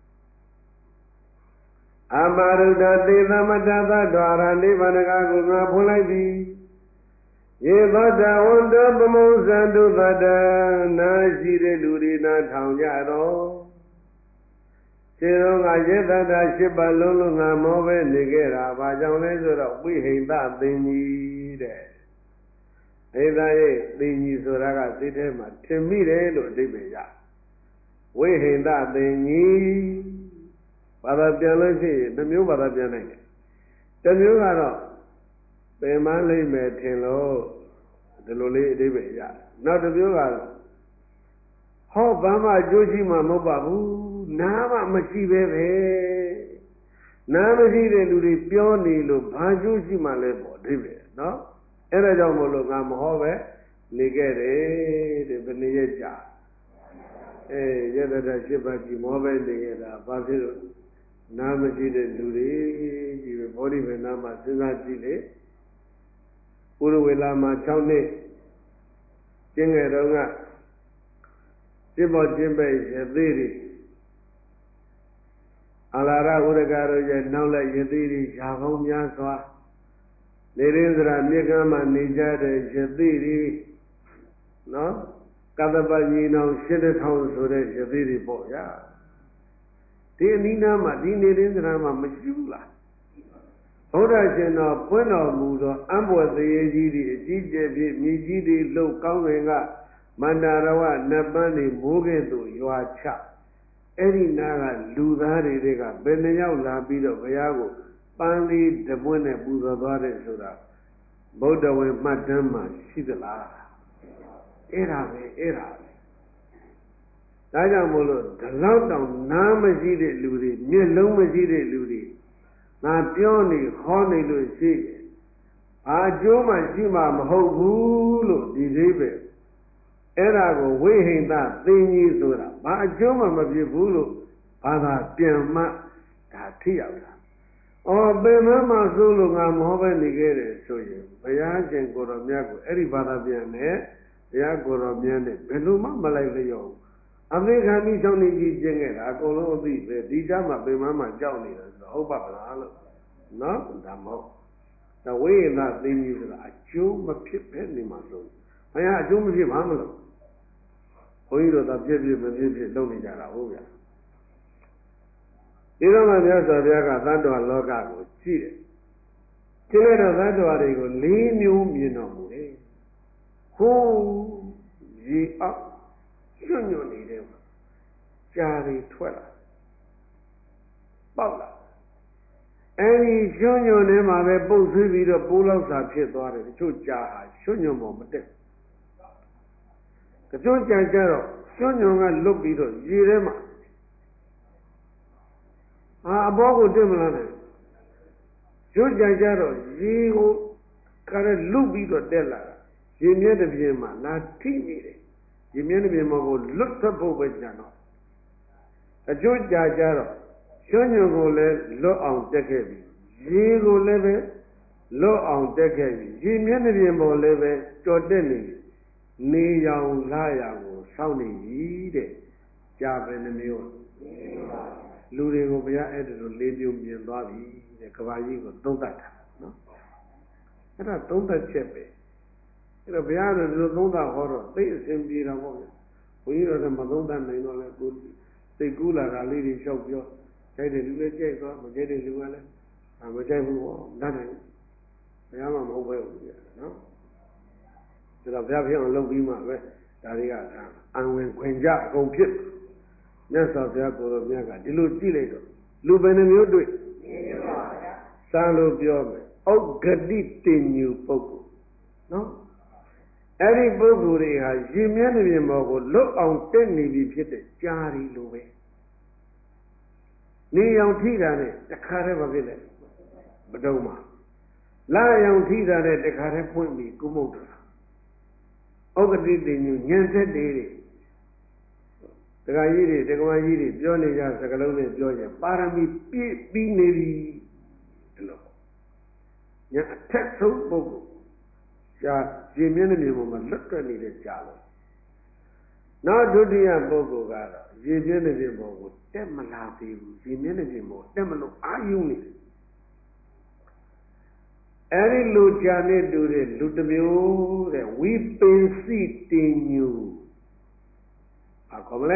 Speaker 1: Amaruda Deva Madada Dwara Nivanaga Polabi Yevada Wanda Bamozando Vada Najire Lurina Taunjaro Sirunga Yevada Shibalunga Move Nigera Vajan Lesura, we hate that thing. အိဒါရဲ့သိညီဆိုတာကစိတ်ထဲမှာထင်မိတယ်လို့အဓိပ္ပာယ်ရဝိဟိန္ဒသိညီဘာသာပြန်လို့ရှိရင်တစ်မျိုးဘာသာပြန်နိုင်တယ်တစ်မျိုးကတော့ပင်မလိမ့်မယ်ထင်လို့ဒီလိုလေးအဓိပ္ပာယ်ရနောက်တစ်မျိုးကတော့ဟောဘာမှအကျိုးရှိမှမဟုတ်ပါဘူးနားမှမရှိပဲပဲနားမရှိတဲ့လူတွေပြောနေလို့ဘာကျိုးရှိမှလဲပေါ့အဓိပ္ပာယ်နော်အဲ့ဒါကြောင့်မို့လို့ငါမဟောပဲနေခဲ့တယ်တဲ့ဘယ်နည်းရကြရတ္တတ၈ပါးကြည်မောပဲနေရတာဘာဖြစ်လို့နားမရှိတဲ့လူတွေကြီးပဲဘောဓိဗေနာမှာစဉ်းစားကြည့်လေဥရဝေလာမှာ6နှစ်ကျင်းငယ်တော့ကစစ်ပေါ်ကျင်းပဲ့ရသေးတယ်အလာရဥရကတို့ရဲ့နောက်လက်ရသေးတယ်ရာပေါင်းများစွာနေရင်းစရာမြေကမ်းမှာနေကြတဲ့ရသေးတယ်နော်ကတ္တပညီနောင်8000ဆိုတဲ့ရသေးတယ်ပေါ့ဗျာဒီအနိနာမှာဒီနေရင်းစရာမှာမရှိဘူးလားဘုရားရှင်တော်ပွင့်တော်မူသောအံ့ဘွယ်သေးကြီးတွေအကြီးကျယ်ဖြင့်မြည်ကြီးတွေလှုပ်ကောင်းဝင်ကမန္တရဝနတ်ပန်းတွေမိုးကဲ့သို့ရွာချအဲ့ဒီနာကလူသားတွေကဘယ်နှယောက်လာပြီးတော့ဘုရားကိုပန်းလေးတပွင့်နဲ့ပူဇော်သွားတယ်ဆိုတာဗုဒ္ဓဝေမှတ်တမ်းမှာရှိသလားအဲ့ဒါပဲဒါကြောင့်မို့လို့ဒီလောက်တောင်နားမရှိတဲ့လူတွေမျက်လုံးမရှိတဲ့လူတွေငါပြောနေဟောနေလို့ရှိရင်အကျိုးမှရှိမှမဟုတ်ဘူးလို့ဒီသေးပဲအဲ့ဒါကိုဝိဟိန္ဒသိညီဆိုတာဘာအကျိုးမှမဖြစ်ဘူးလို့ဘာသာပြန်မှဒါထိရောက်တာပင်မမှာစိုးလို့ငါမဟောပဲနေခဲ့တယ်ဆိုရင်ဘုရားရှင်ကိုယ်တော်မြတ်ကိုအဲ့ဒီဘာသာပြန်နဲ့ဘုရားကိုယ်တော်မြတ်နဲ့ဘယ်လိုမှမလိုက်လျော်ဘူးအမေခံပြီး၆နှစ်ကြီးကျင့်ခဲ့တာအကုန်လုံးအသိပဲဒီကြမှာပင်မမှာကြောက်နေတယ်ဆိုတော့ဟုတ်ပါမလားလို့နော်ဒါမဟုတ်ဒါဝိဟိန္ဒသိညီဆိုတာအကျိုးမဖြစ်ပဲနေမှာဆိုဘုရားအကျိုးမဖြစ်ပါမလို့ဘုန်းကြီးတို့သာဖြစ်မဖြစ်လုပ်နေကြတာဟုတ်ဗျာဒီတော့မှမြတ်စွာဘုရားကသတ္တဝါလောကကိုကြည့်တယ်ကြည့်လိုက်တော့သတ္တဝါတွေကို၄မျိုးမြင်တော်မူတယ်ဟိုးရေအောက်ညွန့်နေတဲ့ကြာတွေထွက်လာပေါက်လာအဲဒီညွန့်ထဲမှာပဲပုတ်ဆွေးပြီးတော့ပိုးလောက်စာဖြစ်သွားတယ်တချို့ကြာဟာညွန့်ပေါ်မတက်တချို့ကြာကြတော့ညွန့်ကလွတ်ပြီးတော့ရေထဲမှာအဘောကိုတက်မလာနဲ့ရွတ်ကြတော့ရေကိုခါရဲလုပြီးတော့တက်လာတာရေမြဲတဲ့ပြင်မှာလာထိနေတယ်ရေမြဲတဲ့ပြင်မှာကိုလွတ်ထွက်ဖို့ပဲကြံတော့အကျိုးကြာကြတော့ရွှွညွန့်ကိုလည်းလွတ်အောင်တက်ခဲ့ပြီရေကိုလည်းပဲလွတ်အောင်တက်ခဲ့ပြီရေမြဲတဲ့ပြင်ပေါ်လည်းပဲကြော်တက်နေပြီနေရောင်လာရောင်ကိုစောင့်နေပြီတဲ့ကြာပဲနှမျိုးလူတွေကိုဘုရားအဲ့ဒါလို၄မျိုးမြင်သွားပြီတဲ့ကဘာကြီးကိုသုံးသပ်တာနော်အဲ့ဒါသုံးသပ်ချက်ပဲအဲ့တော့ဘုရားတို့ဒီလိုသုံးသပ်ဟောတော့သိအစဉ်ပြေတာပေါ့ဗျာဘုန်းကြီးတို့လည်းမသုံးသပ်နိုင်တော့လဲကိုစိတ်ကူးလာတာလေးတွေလျှောက်ပြောကြိုက်တဲ့လူလည်းကြိုက်သွားမကြိုက်တဲ့လူကလည်းမကြိုက်ဘူးပေါ့တတ်တယ်ဘုရားမှမဟုတ်ပဲဘူးဗျာနော်ဒါတော့ဘုရားဖြစ်အောင်လုပ်ပြီးမှပဲဒါတွေကအံဝင်ခွင်ကြအကုန်ဖြစ်မြတ်စွာဘုရားကိုယ်တော်မြတ်ကဒီလိုကြည့်လိုက်တော့လူပဲနှမျိုးတွေ့စာလို့ပြောမယ်ဩဂတိတင်ညူပုဂ္ဂိုလ်နော်အဲ့ဒီပုဂ္ဂိုလ်တွေဟာရင်မြဲနေပြင်ပေါ်ကိုလွတ်အောင်တက်နေပြီဖြစ်တဲ့ကြားရီလိုပဲနေအောင်ထိတာနဲ့တခါတည်းမဖြစ်နဲ့မတုံးပါလာအောင်ထိတာနဲ့တခါတည်းပွင့်ပြီးကုမုတ်တာဩဂတိတင်ညူညံသက်တယ်တခါကြီးတွေတက္ကမကြီးတွေပြောနေကြစကားလုံးနဲ့ပြောရင်ပါရမီပြည့်ပြီးနေပြီဒီလိုညာအထက်ဆုံးပုဂ္ဂိုလ်ရှားရှင်မျက်နှာပြင်ပေါ်မှာလွတ်တွက်နေတဲ့ကြာလို့နောက်ဒုတိယပုဂ္ဂိုလ်ကတော့ရှင်မျက်နှာပြင်ပေါ်ကိုတက်မလာသေးဘူးရှင်မျက်နှာပြင်ပေါ်တက်မလို့အာယုံနေတယ်အဲ့ဒီလူကြာနေတူတဲ့လူတစ်မျိုးတဲ့ဝိပင်စီတင်ညူခေါ်မလဲ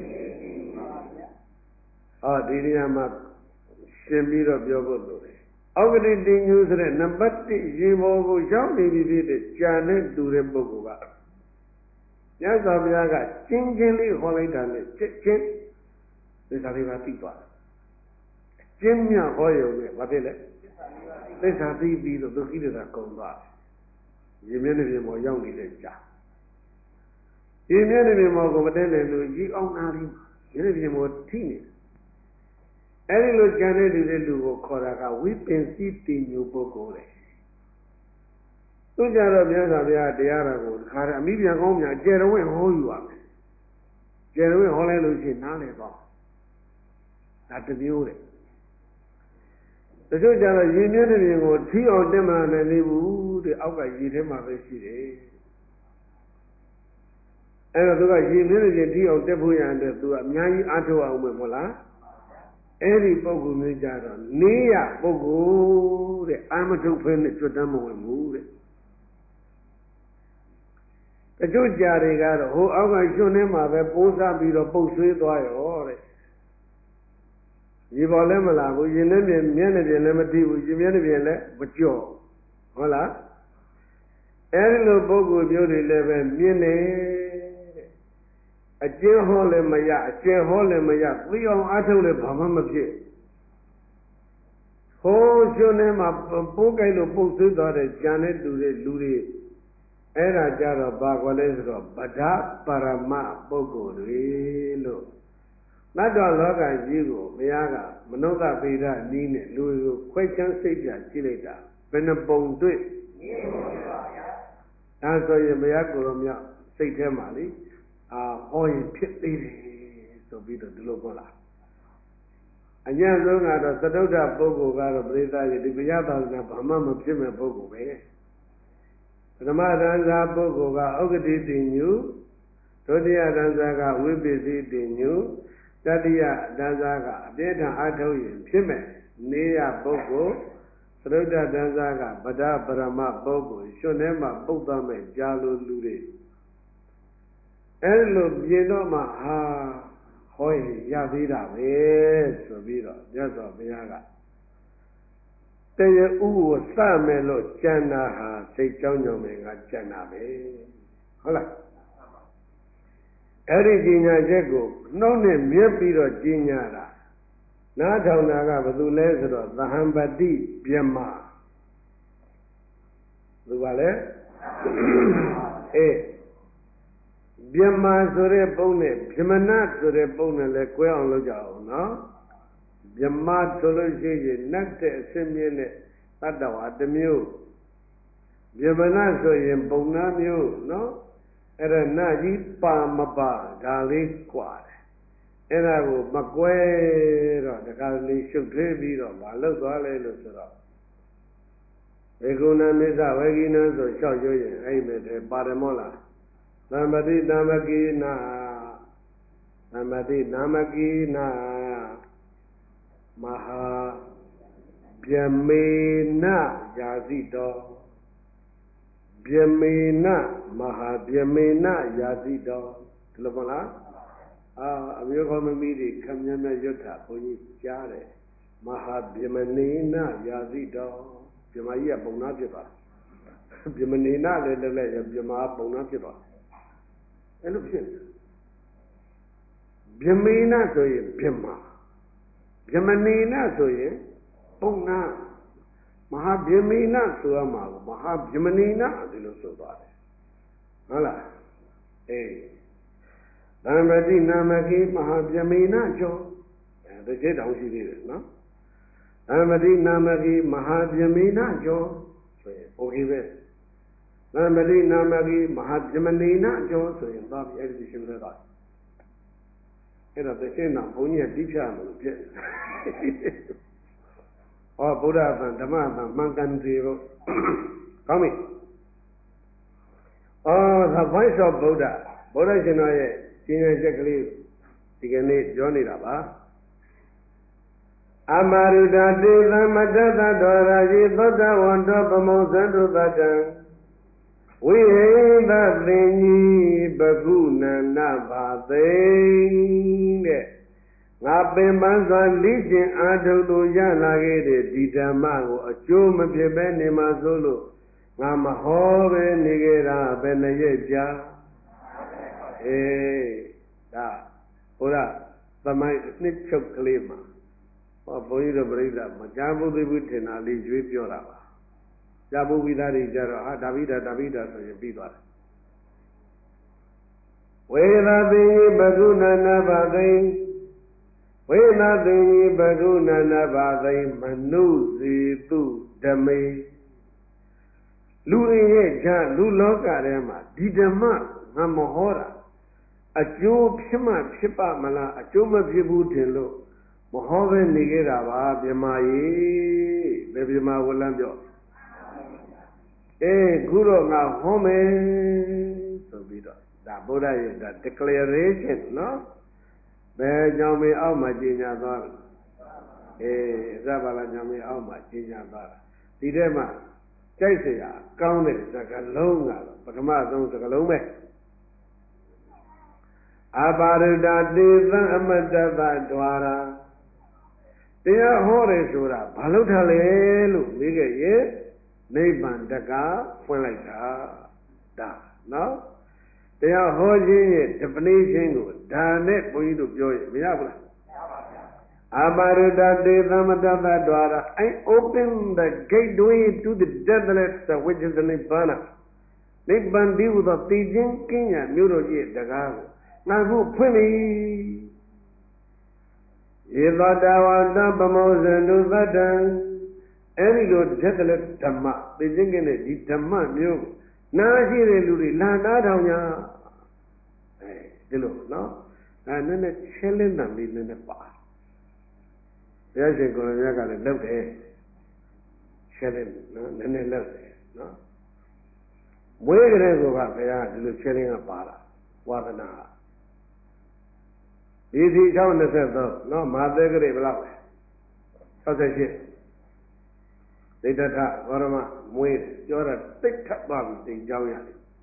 Speaker 1: ဒီနေရာမှာရှင်းပြီးတော့ပြောဖို့လိုတယ်ဩဂတိတင်ညူဆိုတဲ့နံပါတ်1ရေဘောကိုရောက်နေပြီဖြစ်တဲ့ကြာနဲ့တူတဲ့ပုဂ္ဂိုလ်ကမြတ်စွာဘုရားကကျင်းချင်းလေးဟောလိုက်တာနဲ့ချက်ချင်းသစ္စာလေးပါသိသွားတယ်ကျင်းမြဟောရုံနဲ့ဘာဖြစ်လဲသစ္စာသိပြီးတော့ဒုက္ခိတတာကုန်သွားရေမျက်နှာပြင်ပေါ်ရောက်နေတဲ့ကြာရေမျက်နှာပြင်ပေါ်ကိုမတက်နိုင်လို့ရေအောင်နာပြီးမျက်နှာပြင်ပေါ်ထိနေတယ်အဲ့ဒီလိုကြံတဲ့လူကိုခေါ်တာကဝိပင်စီတင်ညူပုဂ္ဂိုလ်လေသူကြတော့မြတ်စွာဘုရားတရားတော်ကိုခါရအမိပြန်ကောင်းများကျယ်တော်ဝင်ဟောယူပါမယ်ကျယ်တော်ဝင်ဟောလိုက်လို့ရှိရင်နားလည်သွားဒါတစ်မျိုးတဲ့တချို့ကြတော့ရေမျက်နှာပြင်ကိုထီအောင်တက်မလာနိုင်သေးဘူးတဲ့အောက်ကရေထဲမှာပဲရှိတယ်အဲ့တော့သူကရေမျက်နှာပြင်ထီအောင်တက်ဖို့ရတဲ့သူကအများကြီးအားထုတ်အောင်မယ်မဟုတ်လားအဲ့ဒီပုဂ္ဂိုလ်မျိုးကြတော့နေရပုဂ္ဂိုလ်တဲ့အာမထုတ်ဖဲနဲ့ကျွတ်တမ်းမဝင်ဘူးတဲ့တချို့ကြတွေကတော့ဟိုအောက်ကရွှွန်းထဲမှာပဲပိုးစားပြီးတော့ပုတ်ဆွေးသွားရောတဲ့ရေပေါ်လည်းမလာဘူးရေနဲ့ပြင်မျက်နှာပြင်လည်းမထိဘူးရေမျက်နှာပြင်လည်းမကြော့ဟုတ်လားအဲ့ဒီလိုပုဂ္ဂိုလ်မျိုးတွေလည်းပဲမြင်နေအကျဉ်းဟောလည်းမရအကျဉ်းဟောလည်းမရသိအောင်အားထုတ်လည်းဘာမှမဖြစ်ဟိုးရွှွန်းထဲမှာပိုးကြိုက်လို့ပုတ်ဆွေးသွားတဲ့ကြံတဲ့တူတဲ့လူတွေအဲ့ဒါကြတော့ဘာခေါ်လဲဆိုတော့ဗဒပါရမပုဂ္ဂိုလ်တွေလို့တတ္တလောကကြီးကိုဘုရားကမနုဿဗေဒနည်းနဲ့လူကိုခွဲခြမ်းစိတ်ပြကြည့်လိုက်တာဘယ်နှပုံတွေ့ဒါဆိုရင်ဘုရားကိုယ်တော်မြတ်စိတ်ထဲမှာလေဟောရင်ဖြစ်သေးတယ်ဆိုပြီးတော့ဒီလိုပြောလာအញ្ញဆုံးကတော့သတုဒ္ဓပုဂ္ဂိုလ်ကတော့ပရိသတ်ရဲ့ဒီဘုရားသာသနာဘာမှမဖြစ်မဲ့ပုဂ္ဂိုလ်ပဲပထမတန်းစားပုဂ္ဂိုလ်ကဥက္ကတိတင်ညူဒုတိယတန်းစားကဝိပ္ပစီတင်ညူတတိယတန်းစားကအပြည့်ထံအားထုတ်ရင်ဖြစ်မဲ့နေရပုဂ္ဂိုလ်သရုဒ္ဓတန်းစားကဗဒပရမပုဂ္ဂိုလ်ရွှွထဲမှာပုတ်သွားမဲ့ကြာလိုလူတွေအဲ့လိုပြင်တော့မှဟောရင်ရသေးတာပဲဆိုပြီးတော့မြတ်စွာဘုရားကတရဥကိုစမယ်လို့ကြံတာဟာစိတ်ကြောင်းကြောင့်ပဲငါကြံတာပဲဟုတ်လားအဲ့ဒီကြီးညာချက်ကိုနှုတ်နဲ့မြက်ပြီးတော့ကြီးညာတာနားထောင်တာကဘယ်သူလဲဆိုတော့သဟံပတိဗျမသူကလည်းဗျမဆိုတဲ့ပုံနဲ့ဗျမနဆိုတဲ့ပုံနဲ့လဲကွဲအောင်လုပ်ကြအောင်နော်ဗျမဆိုလို့ရှိရင်နတ်တဲ့အစင်းမြင့်တဲ့တတ္တဝါတစ်မျိုးဗျမနဆိုရင်ပုံနာမျိုးနော်အဲ့ဒါနကြီးပါမပါဒါလေးกว่าတယ်အဲ့ဒါကိုမကွဲတော့တခါလေးရှုပ်ထွေးပြီးတော့မလုပ်သွားလဲလို့ဆိုတော့ဝေကုဏမစ္ဆဝေကိနဆိုလျှောက်ရွရင်အဲ့မဲ့တယ်ပါတယ်မောလားသမ္ပတိနာမကိနာသမ္ပတိနာမကိနာမဟာဗျမေနယာစီတောဗျမေနမဟာဗျမေနယာစီတောဒီလိုမလားအမျိုးကောင်းသမီးတွေခမည်းများရွတ်တာဘုန်းကြီးကြားတယ်မဟာဗျမနေနယာစီတောဗျမကြီးကပုံနာဖြစ်သွားဗျမနေနလည်းလည်းဗျမပုံနာဖြစ်သွားအဲ့လိုဖြစ်ဗျမေနဆိုရင်ဗျမဗျမနေနဆိုရင်ပုံနာမဟာဗျမေနဆိုရမှာကိုမဟာဗျမနေနဒီလိုဆိုသွားတယ်ဟုတ်လားသမ္ပတိနာမကိမဟာဗျမေနကျော်ဒီကျတောင်ရှိသေးတယ်နော်သမ္ပတိနာမကိမဟာဗျမေနကျော်ဆိုရင် okay ပဲသမ္ပတိနာမကိမဟာဗျမနေနကျော်ဆိုရင်သွားပြီအဲ့ဒီရှင်းလဲသွားအဲ့တော့တစ်ချိန်တော့ဘုန်းကြီးကတိဖြတ်လို့ပြည့်ဟောဗုဒ္ဓဘာသာဓမ္မဘာသာမှန်ကန်သေးဖို့ကောင်းပြီthe voice of Buddha ဗုဒ္ဓရှင်တော်ရဲ့ကျင့်ရချက်ကလေးဒီကနေ့ပြောနေတာပါအမရုဒတိသမတ္တသတ္တရာဇိသောတဝန္တောပမောဇန္တုတတံဝိဟိသသင်္ကြီးဘဂုဏနာဘာသိတဲ့ ngā pēmā sā līcin ātautu yāla kēde dīdhamma ko achō mapibē nima solo ngā mahōbe nigera bēne yeja dā hora tamai snit chok kalima bōyiro parida ma jābu dhibu tina li jwe pyora ba jābu vidhari jaro ha davida so yin bidwara Veda Devi Bhaguna Badai Veda Devi Bhaguna Badai Manu Situ Dhammi Luri Ye Jha Luloka Rema Didhamma Namahora Ajo Phima Phipa Mala Ajo Maphibu Dhinlo Mahove Nigera Ba Bhyamayi Bhyama Volambyo Guru Nga Home So Bida The Buddha is the declaration, no? Benjamin Almajinya Dara. Zabala Jami Almajinya Dara. The Dema, Jaisia, County, Zagalonga, Pakamazon Zagalome. Abaruda Diva Amadava Dwara. They are Horesura, Palutalelu, Liga Ye, Neban Daga, Fuelaka, Da, no? They are holding definition done it for you to join. Amaruda de Ramadana Dwara. I open the gateway to the deathless, which is the Nibbana. Nibban deal the teaching Kenya, Muroji, Dagago. Nahu Puni Yevadawa Nabamos and Uvadan. Any good deathless Dhamma. They think in it, Dhamma, Mu. Nashi Luri, Lana Downya. No? And then a chilling and in the past. Yes, you're going to love it. Chilling, no? Then they love it, no? Where did I go back there to the chilling a para? What an hour. This is how the said, no, Mother Grave. How's that shit? They did that, what am I? Wait, you're a thick top bomb, the Jawya.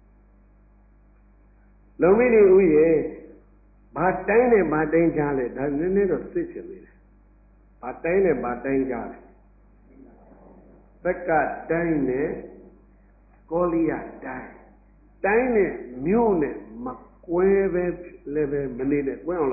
Speaker 1: Lomini Uye, Batane Batain Jale, that's the name of Sicily. Batane Batain Jale. Pekka Dine, Colia Dine. Dine, Mune, Maqueve, Leve, Menide, well.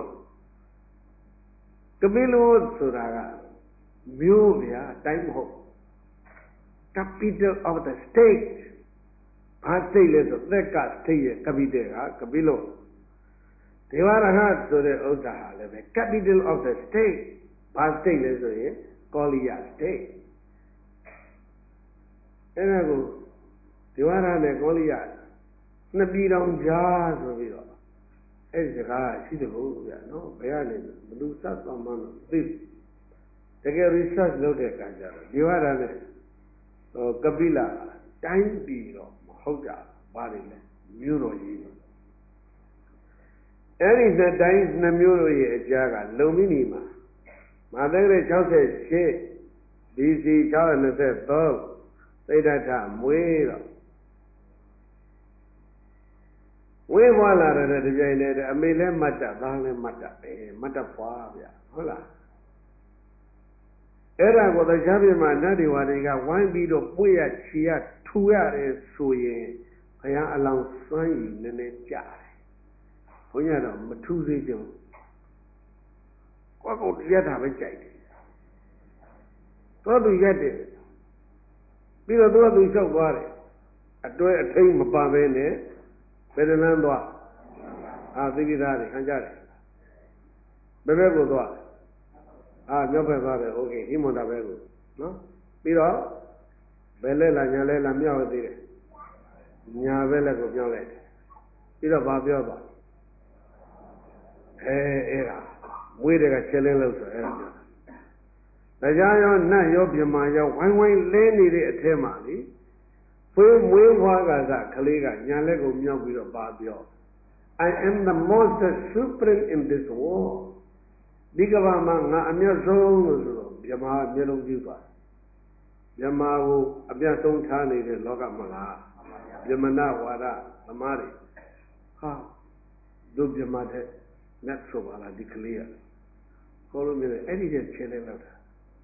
Speaker 1: Camilo Suraga, Muvia, Time Hope. Capital of the state. I say less of that stay Kabidera, Kabilo. Devaraha to the Otaha, the capital of the state. I say less of it, Kolia state. And I go, Devara de Kolia, Nabidam Jazz of it. As the guy, she's a good, no, Bayanin, do such a man of this. Take a research look at Kajara. Devara, Kabila, time below. Hoga, body, Muro. And is the dice Namuro Jaga, Luminima. Mother Chelsea, she, DC Challenge said, dog, say that time, wait. We want to read a million mata, mata, hola. Era was a Jabima Nadi Wadiga, one beat of Puya Chia, 2 years, so ye, I allow Swine and a jar. When you're on Matuzi, what would yet have a child? What do you get it? People do not show body. I do a thing above in it, better than what? Ah, the Vidari, Hanjari. Bebego do. Ah, no, okay, him on the Bego. No? Piro? Belela, Yalela, Miao, Nyavela, Gobiolet. Piro Babioba. Era. We did a chilling also. The Jayo, na Yobiamaya, one lady at Temali. We Wagaza, Kaliga, Yalego, Mio, Babio. I am the most supreme in this world. Bigavama, I'm your soul, Yama, Milo Yuba. Yamawu, Abiaton Tani, the Logamala, Yamana, Wada, Amari. Ha, Dubyamade, Natural, declare. လို့မြင်တယ်အဲ့ဒီချက်ချင်းလေးလောက်တာ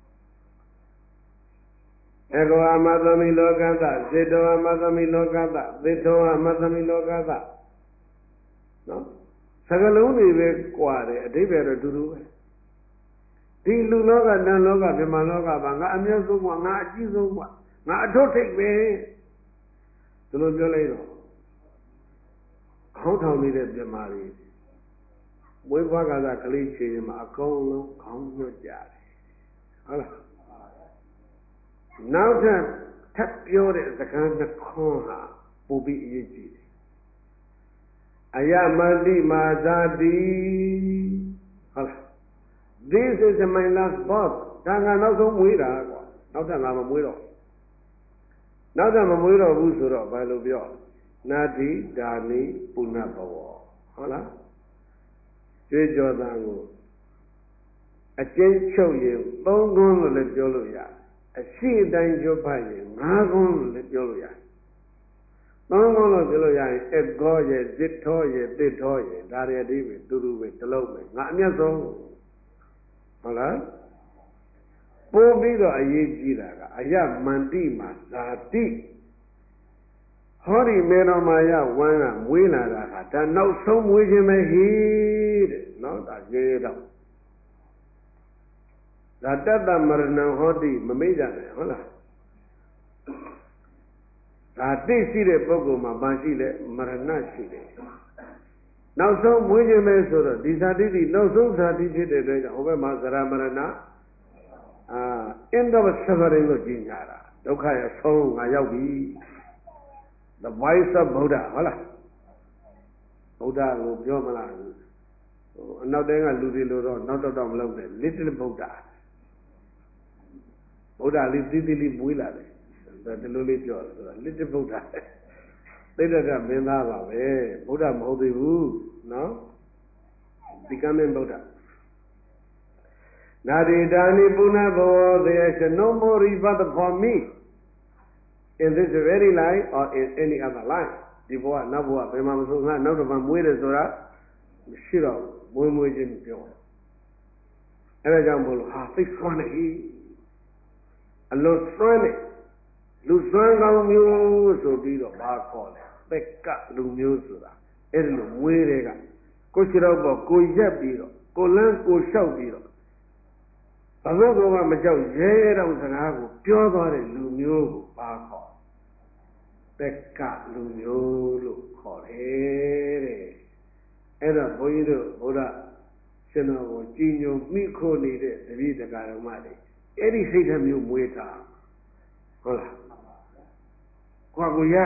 Speaker 1: အကောအမသမီလောကသစေတောအမသမီလောကသသေတောအမသမီလောကသနော်စကလုံးတွေပဲကွာတယ်အဓိပ္ပာယ်တော့တူတူပဲဒီလူလောကနတ်လောကဗြဟ္မာလောကပါငါအမျက်ဆုံးကငါအကြီးဆုံးကငါအထွတ်ထိပ်ပဲဒီလိုပြောလိုက်တော့ခေါင်းထောင်နေတဲ့ဗြဟ္မာတွေမွေးဖွားကစားကလေးချေရင်မှာအကောင်းလုံးခေါင်းညွတ်ကြတယ်ဟုတ်လားနောက်ထပ်ပြောတဲ့စကားနှခွန်းဟာပိုပြီးအရေးကြီးတယ်အယမတိမာဇာတိဟုတ်လား This is my last birth ဒါငါနောက်ဆုံးမွေးတာကွာနောက်ထပ်ငါမမွေးတော့နောက်ထပ်မမွေးတော့ဘူးဆိုတော့ဘာလို့ပြောနာတိဒါနိပုဏ္ဏဘဝဟုတ်လားကျွေးကြောသားကိုအကျဉ်းချုပ်ရင်၃ခွန်းလို့လည်းပြောလို့ရတယ်အရှိအတိုင်းကျုပ်ဖတ်ရင်၅ခွန်းလို့လည်းပြောလို့ရတယ်၃ခွန်းလို့ပြောလို့ရရင်အကောရဲ့ဇစ်ထောရဲ့တစ်ထောရဲ့ဒါတွေအတိပဲတူတူပဲတစ်လုံးပဲငါအမျက်ဆုံးဟုတ်လားပို့ပြီးတော့အရေးကြီးတာကအယမန္တိမှာဇာတိဟောဒီမေတော်မာယဝမ်းကမွေးလာတာဟာဒါနောက်ဆုံးမွေးခြင်းပဲဟိတဲ့နော်ဒါရွေးတော့ဒါတတ္တမရဏံဟောတိမမေ့ကြနဲ့ဟုတ်လားဒါတိရှိတဲ့ပုဂ္ဂိုလ်မှာမရှိလဲမရဏရှိတယ်နောက်ဆုံးမွေးခြင်းပဲဆိုတော့ဒီဇာတိတိနောက်ဆုံးဇာတိဖြစ်တဲ့အတွက်ကြောင့်ဟိုဘက်မှာဇရာမရဏend of suffering လို့ကြီးညာတာဒုက္ခရဲ့ဆုံးငါရောက်ပြီ the voice of Buddha ဟုတ်လားဗုဒ္ဓကိုပြောမလားအနောက်တိုင်းကလူတွေလိုတော့နောက်တော့မလုပ်နဲ့ little Buddha ဗုဒ္ဓလေးသီးသီးလေးမွေးလာတယ်ဒီလိုလေးပြောတယ်ဆိုတာ little Buddha သိတဲ့ကမင်းသားပါပဲဗုဒ္ဓမဟုတ်သေးဘူးနော် becoming Buddha Nadidani Puna Bhava, there is no more rebirth for me in this very life or in any other life. Di bawah na bawah, memang sungai, na tu memang muir sura, sirau, muir jen jauh. Ada jam bolu, hafik suan ni, Allah suan ni, lu suan kau miu sudi do bakol, pekak lu miu sura, lu muir ega, ko sirau bo, ko jab biro, ko lang ko shau biro. ဘုရားကမကြောက်ရဲရဲတော့စကားကိုပြောသွားတဲ့လူမျိုးကိုပါခေါ်တက်ကလူမျိုးလို့ခေါ်တယ်တဲ့အဲ့တော့ဘုန်းကြီးတို့ဘုရားရှင်တော်ကိုကြည်ညိုမိခိုးနေတဲ့တပည့်တကာတော်မတွေအဲ့ဒီစိတ်ဓာတ်မျိုးမွေးတာဟုတ်လားကိုရ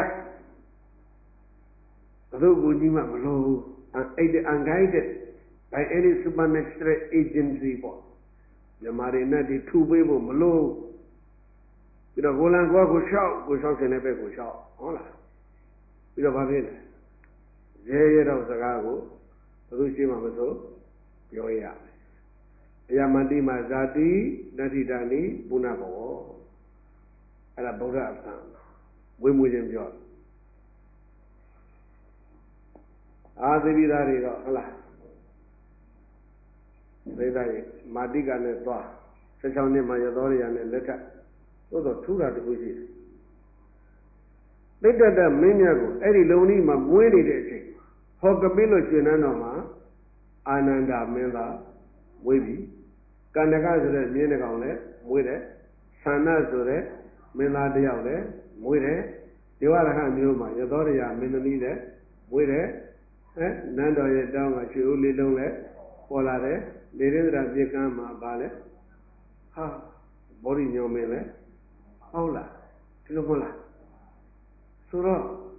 Speaker 1: ဘုရားကိုကြီးမှမလို့အဲ့ဒီ unguided by any supernatural agency ပေါ့မြန်မာတွေနဲ့ဒီထူပေးဖို့မလို့ပြီးတော့ကိုလန်ကိုရှောက်စင်တဲ့ဘက်ကိုရှောက်ဟုတ်လားပြီးတော့ဘာဖြစ်လဲရဲရဲတော့စကားကိုဘယ်သူရှိမှမဆိုပြောရမယ်အယမတိမှာဇာတိနတ္ထိတာနိပုဏ္ဏဘောအဲ့ဒါဗုဒ္ဓအသံဝိမွေခြင်းပြောအာသီပိသားတွေတော့ဟုတ်လားသိသားရဲ့မာတိကနဲ့သွား16နှစ်မှာရသောရရနဲ့လက်ထပ်သို့တော့ထူတာတခုရှိတယ်သိတ္တတမင်းမြတ်ကိုအဲ့ဒီလုံကြီးမှာမွေးနေတဲ့အချိန်ဟောကပိလို့ရှင်နန်းတော်မှာအာနန္ဒာမင်းသားမွေးပြီကန္နကဆိုတဲ့မြင်းတစ်ကောင်လည်းမွေးတယ်သန္နဆိုတဲ့မင်းသားတစ်ယောက်လည်းမွေးတယ်ဒေဝရဟမျိုးမှာရသောရရမင်းသမီးလည်းမွေးတယ်နန်းတော်ရဲ့တောင်းကရွှေဦးလေးလုံးလည်းပေါ်လာတယ်လေရင်းဒရာပြေကမ်းမှာပါလဲဟာဘောဓိညောမင်းလဲဟုတ်လားဒီလိုမဟုတ်လားဆိုတော့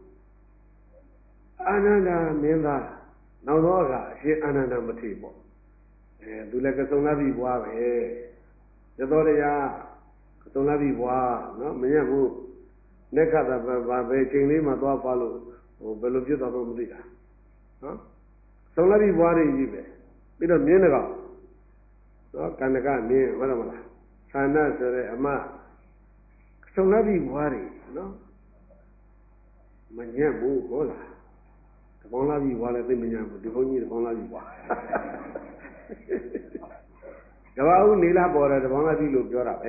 Speaker 1: အာနန္ဒာမင်းသားနောက်တော့ကအရှင်အာနန္ဒမထေရပေါ့သူလည်းကစုံလာပြီဘွားပဲရသောတရားကစုံလာပြီဘွားနော်မရဘူးနက္ခတဘာပဲချိန်လေးမှသွားပါလို့ဘယ်လိုဖြစ်သွားမှမသိတာနော်စုံလာပြီဘွားတွေကြီးပဲပြီးတော့မြင်းတကောင်နော်ကန္နကမြင်းဟုတ်တယ်မလားဌာနဆိုတဲ့အမစုံလာပြီဘွားတွေနော်မညံ့ဘူးဟုတ်လားတပေါင်းလာပြီဘွားလည်းသိမညံ့ဘူးဒီဘုန်းကြီးတပေါင်းလာပြီဘွားကဘာဦးနေလာပေါ်တယ်တဘောင်းလာပြီလို့ပြောတာပဲ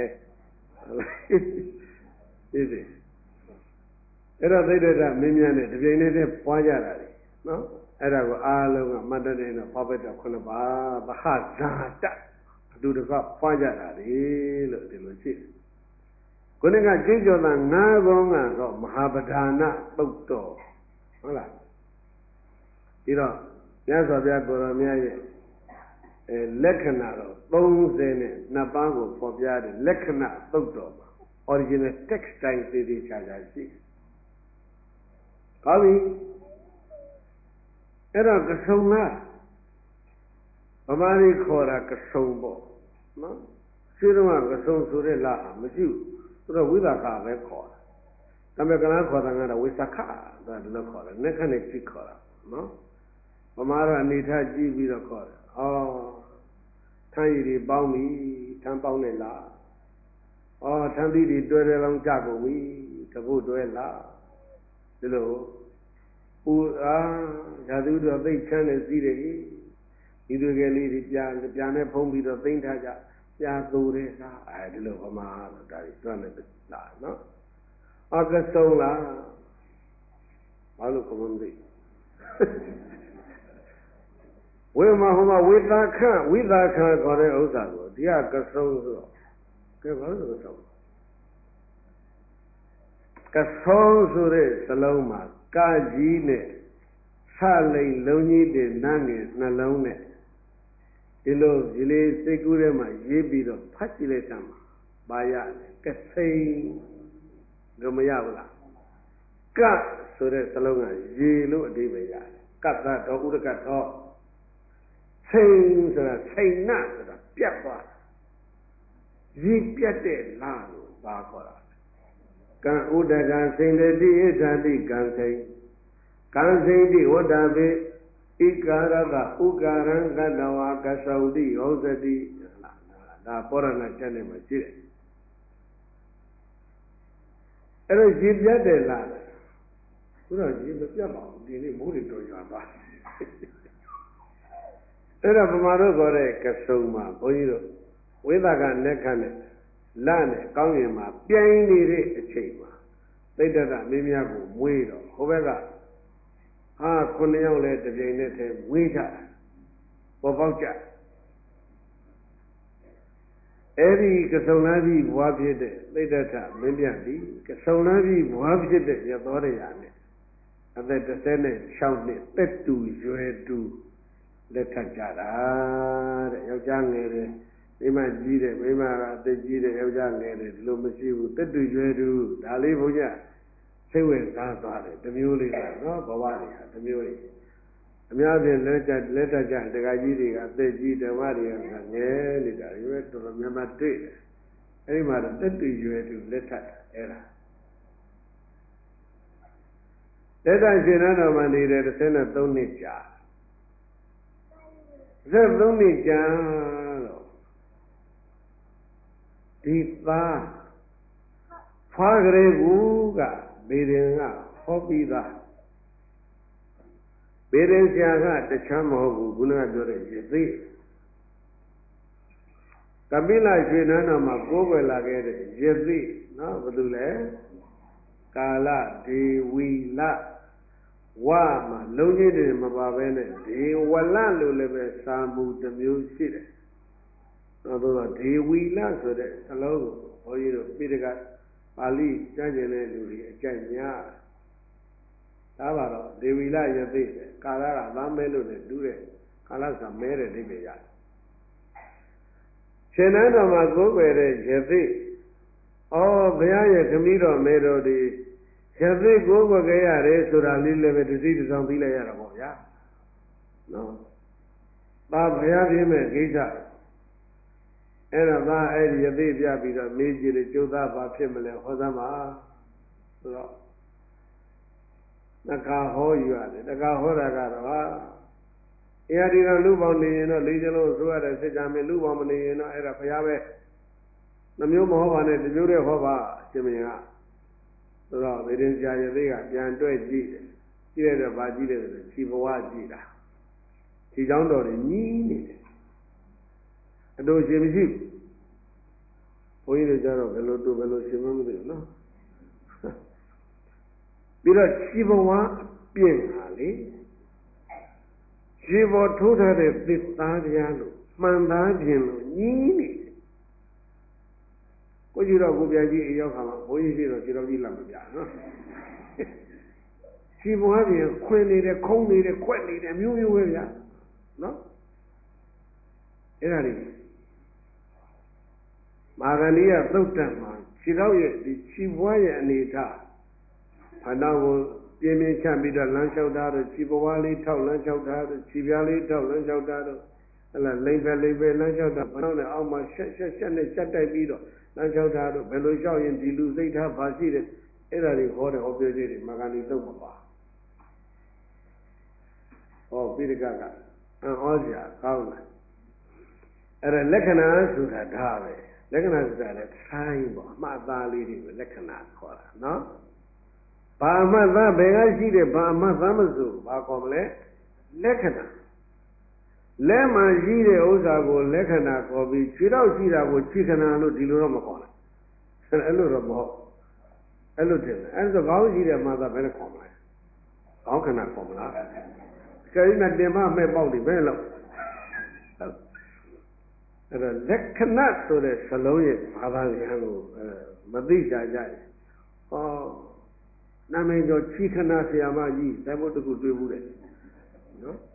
Speaker 1: သိသေးအဲ့တော့သိတဲ့မင်းများနဲ့တပြိုင်တည်းပွားကြတာလေနော်အဲ့ဒါကိုအားလုံးကမှတ်တတ်တယ်တော့ဖောက်ပတ်တော့9ပါးသဟဇာတအတူတကွပွားကြတာလေလို့ဒီလိုရှိတယ်ခုနကကျင့်ကြော်တာ9ခေါင်းကတော့မဟာပဓာနသုတ်တော်ဟုတ်လားဒီတော့မြတ်စွာဘုရားကိုယ်တော်မြတ်ရဲ့လက္ခဏာတော့32ပါးကိုဖော်ပြတဲ့လက္ခဏာသုတ်တော်မှာ original text တိုင်းသေးသေးချာချာရှိတယ်။ကောင်းပြီ။အဲ့တော့ကဆုံလားဗမာရီခေါ်တာကဆုံပေါ့နော်။ရှိတော့ကဆုံဆိုတဲ့လားမရှိဘူး။သူတို့ဝိသကာပဲခေါ်တာ။ဒါပေမဲ့ကလားခေါ်တာကတော့ဝိသခဒါလည်းခေါ်တယ်။နှစ်ခနဲ့ကြည့်ခေါ်တာနော်။ဗမာကအနေထားကြည့်ပြီးတော့ခေါ်တယ်။အော်ထမ်းရည်တွေပေါင်းပြီထမ်းပေါင်းနေလားအော်ထမ်းသီးတွေတွဲတွဲလောင်းကြကုန်ပြီတပုတ်တွဲလားဒီလိုဦးရာသူတို့သိချမ်းနေစည်းတယ်ဒီတွေကလေးတွေပြန်နဲ့ဖုံးပြီးတော့သိမ့်ထားကြပြာသူတဲ့လားအဲဒီလိုဗမာတော့ဒါတွေတွန်းနေလားနော်အကဆုံးလားဘာလို့ကမမသိဝိမဟောမဝိသခခေါ်တဲ့ဥစ္စာကိုဒီကဆုံးဆိုတော့ကဲဘာလို့ဆိုကဆုံးဆိုတဲ့စလုံးမှာကကြီးနဲ့ဆလိန်လုံးကြီးတဲ့နန်းငယ်နှလုံးနဲ့ဒီလိုဒီလေးစိတ်ကူးထဲမှာရေးပြီးတော့ဖတ်ကြည့်လိုက်တာမှာပါရတယ်ကစိန်တော့မရဘူးလားကဆိုတဲ့စလုံးကရေလို့အဓိပ္ပာယ်ရတယ်ကတ္တတော်ဥဒကတော်စိန်ဆိုတာစိန်နဆိုတာပြတ်သွားရေပြတ်တဲ့လားလို့ပါခေါ်တာကံဥဒကစိန်တိဣဋ္ဌတိကံစိန်ကံစိန်တိဝတ္တပိဣကာရကဥကာရံကတဝါကသောတိဟောသတိဒါပောရဏကျမ်းထဲမှာရှိတယ်အဲ့တော့ရေပြတ်တယ်လားဘုရားရေမပြတ်ပါဘူးဒီနေ့မိုးတွေတော်ရွာသွားအဲ့တော့ဗမာတို့ခေါ်တဲ့ကဆုံမှာဘုန်းကြီးတို့ဝိသကနဲ့ခနဲ့လနဲ့ကောင်းရင်မှာပြိုင်နေတဲ့အချိန်မှာသိတ္တကမင်းများကိုမွေးတော့ဟိုဘက်က9ယောက်လဲတပြိုင်နက်တည်းမွေးကြပေါ်ပေါက်ကြအဲ့ဒီကဆုံလာပြီးဘွားဖြစ်တဲ့သိတ္တထမင်းပြသည်ကဆုံလာပြီးဘွားဖြစ်တဲ့ရသောရရာနဲ့အသက်36နှစ်သက်တူရွယ်တူလက်ထပ်ကြတာတဲ့ယောက်ျားငယ်တယ်မိမကြီးတယ်မိမကအသက်ကြီးတယ်ယောက်ျားငယ်တယ်ဒီလိုမရှိဘူးသက်တူရွယ်တူဒါလေးဘုရားစိတ်ဝင်စားသွားတယ်တစ်မျိုးလေးကနော်ဘဝတွေဟာတစ်မျိုးလေးအများဖြင့်လက်ထပ်ကြတခါကြီးတွေကအသက်ကြီးဓမ္မတွေကငယ်နေတာရွယ်တော်တော်များများတွေ့တယ်အဲဒီမှာသက်တူရွယ်တူလက်ထပ်အဲ့ဒါလက်ထပ်ရှင်တော်မှာနေတဲ့33နှစ်ကြာ33နှစ်ကြာတော့ဒီသားဖွားကလေးကဘေရင်ကဟောပြီးသားဘေရင်ဆရာကတခြားမဟုတ်ဘူးခုနကပြောတဲ့ရသေးကပိလရွှေနန်းတော်မှာကိုးကွယ်လာခဲ့တဲ့ရသေးနော်ဘာလို့လဲကာလဒေဝီလဝမှာလုံးကြီးတွေမပါဘဲနဲ့ဒေဝလလို့လည်းပဲစာမူတစ်မျိုးရှိတယ်နောက်တော့ဒေဝီလဆိုတဲ့စလုံးကိုဘုန်းကြီးတို့ပိဋကပါဠိကျမ်းကျင်တဲ့လူတွေအကြိုက်များဒါပါတော့ဒေဝီလယသိကာလကသားမဲလို့လည်းတူးတယ်ကာလကမဲတဲ့အိဗေရတယ်ရှင်နန်းတော်မှာကိုးကွယ်တဲ့ယသိဘုရားရဲ့ခမည်းတော်မဲတော်ဒီယသိကိုးကွယ်ကြရတယ်ဆိုတာလေးလည်းပဲတတိတဆောင်သိလိုက်ရတာပေါ့ဗျာနော်ဒါဘုရားပြင်းမဲ့ကိစ္စအဲ့တော့ဒါအဲ့ဒီယသိပြပြီးတော့မေးကြည့်တယ်ကျုပ်သားဘာဖြစ်မလဲဟောသမှာဆိုတော့တခါဟောယူရတယ်တခါဟောတာကတော့ဒီကလူပေါင်းနေရင်တော့လေးချလုံးဆိုရတဲ့စိတ်ဓာတ်မျိုးလူပေါင်းမနေရင်တော့အဲ့ဒါဘုရားပဲနှမျိုးမဟောပါနဲ့တစ်မျိုးတည်းဟောပါရှင်မင်းကဆိုတော့ဗေဒင်ဆရာရဲ့သေးကပြန်တွဲကြည့်တယ်ကြည့်ရတော့ဗာကြည့်တယ်ဆိုခြေဘဝကြည့်တာခြေချောင်းတော်တွေညီးနေတယ်အတူရှင်မရှိဘုန်းကြီးတွေကြတော့ဘယ်လိုတူဘယ်လိုရှင်မမသိဘူးနော်ပြီးတော့ခြေဘဝပြင့်ပါလေခြေပေါ်ထိုးထားတဲ့သစ်သားတရားလို့မှန်သားခြင်းလို့ညီးနေတယ်ကိုကြည့်တော့ကိုပြကြီးအရောက်ခါမှာဘိုးကြီးရှိတော့ခြေတော်ကြီးလာမပြနော်ခြေဘဝပြင်ခွင်နေတယ်ခုံးနေတယ်ခွက်နေတယ်မျိုးမျိုးပဲဗျာနော်အဲ့ဒါလေးမာဂဏီယသုတ်တံမှာခြေတော်ရဲ့ဒီခြေဘဝရဲ့အနေထားဘာနောက်ကိုပြင်းပြင်းချပြီးတော့လမ်းလျှောက်တာတော့ခြေဘဝလေးထောက်လမ်းလျှောက်တာတော့ခြေပြားလေးထောက်လမ်းလျှောက်တာတော့အဲ့လားလိမ့်ပဲလမ်းလျှောက်တာဘာနောက်နဲ့အောက်မှာရှက်နဲ့ချက်တိုက်ပြီးတော့လမ်းလျှောက်တာတော့ဘယ်လိုလျှောက်ရင်ဒီလူစိတ်ထားပါရှိတယ်အဲ့ဒါတွေဟောတဲ့ဟောပြောချက်တွေမာဂဏီသုတ်မှာပါဟောပိဋကဟောစရာကောင်းတယ်အဲ့ဒါလက္ခဏာဆိုတာဒါပဲလက္ခဏာဆိုတာလည်းဆိုင်းပေါ့အမှတ်သားလေးတွေကိုလက္ခဏာခေါ်တာနော်ဘာအမှတ်သားဘယ်ကရှိတယ်ဘာအမှတ်သားမဆိုဘာခေါ်မလဲလက္ခဏာလက်မှာရှိတဲ့ဥစ္စာကိုလက္ခဏာခေါ်ပြီးခြေတော့ရှိတာကိုခြေခဏလို့ဒီလိုတော့မခေါ်နဲ့အဲ့လိုတော့မဟုတ်အဲ့လိုတင်တယ်အဲ့ဒါခေါင်းရှိတဲ့မှသာဘယ်နဲ့ခေါ်မလဲခေါင်းခဏခေါ်မလားကဲနဲ့တင်မမဲ့ပေါက်ဒီဘယ်လောက်အဲ့ဒါလက္ခဏာဆိုတဲ့စလုံးရဲ့ဘာသာစကားကိုမသိကြကြရင်ဟောနာမည်ကျော်ခြေခဏဆရာမကြီးဇာတ်ဘုတ်တခုတွေ့ဘူးတယ်နော်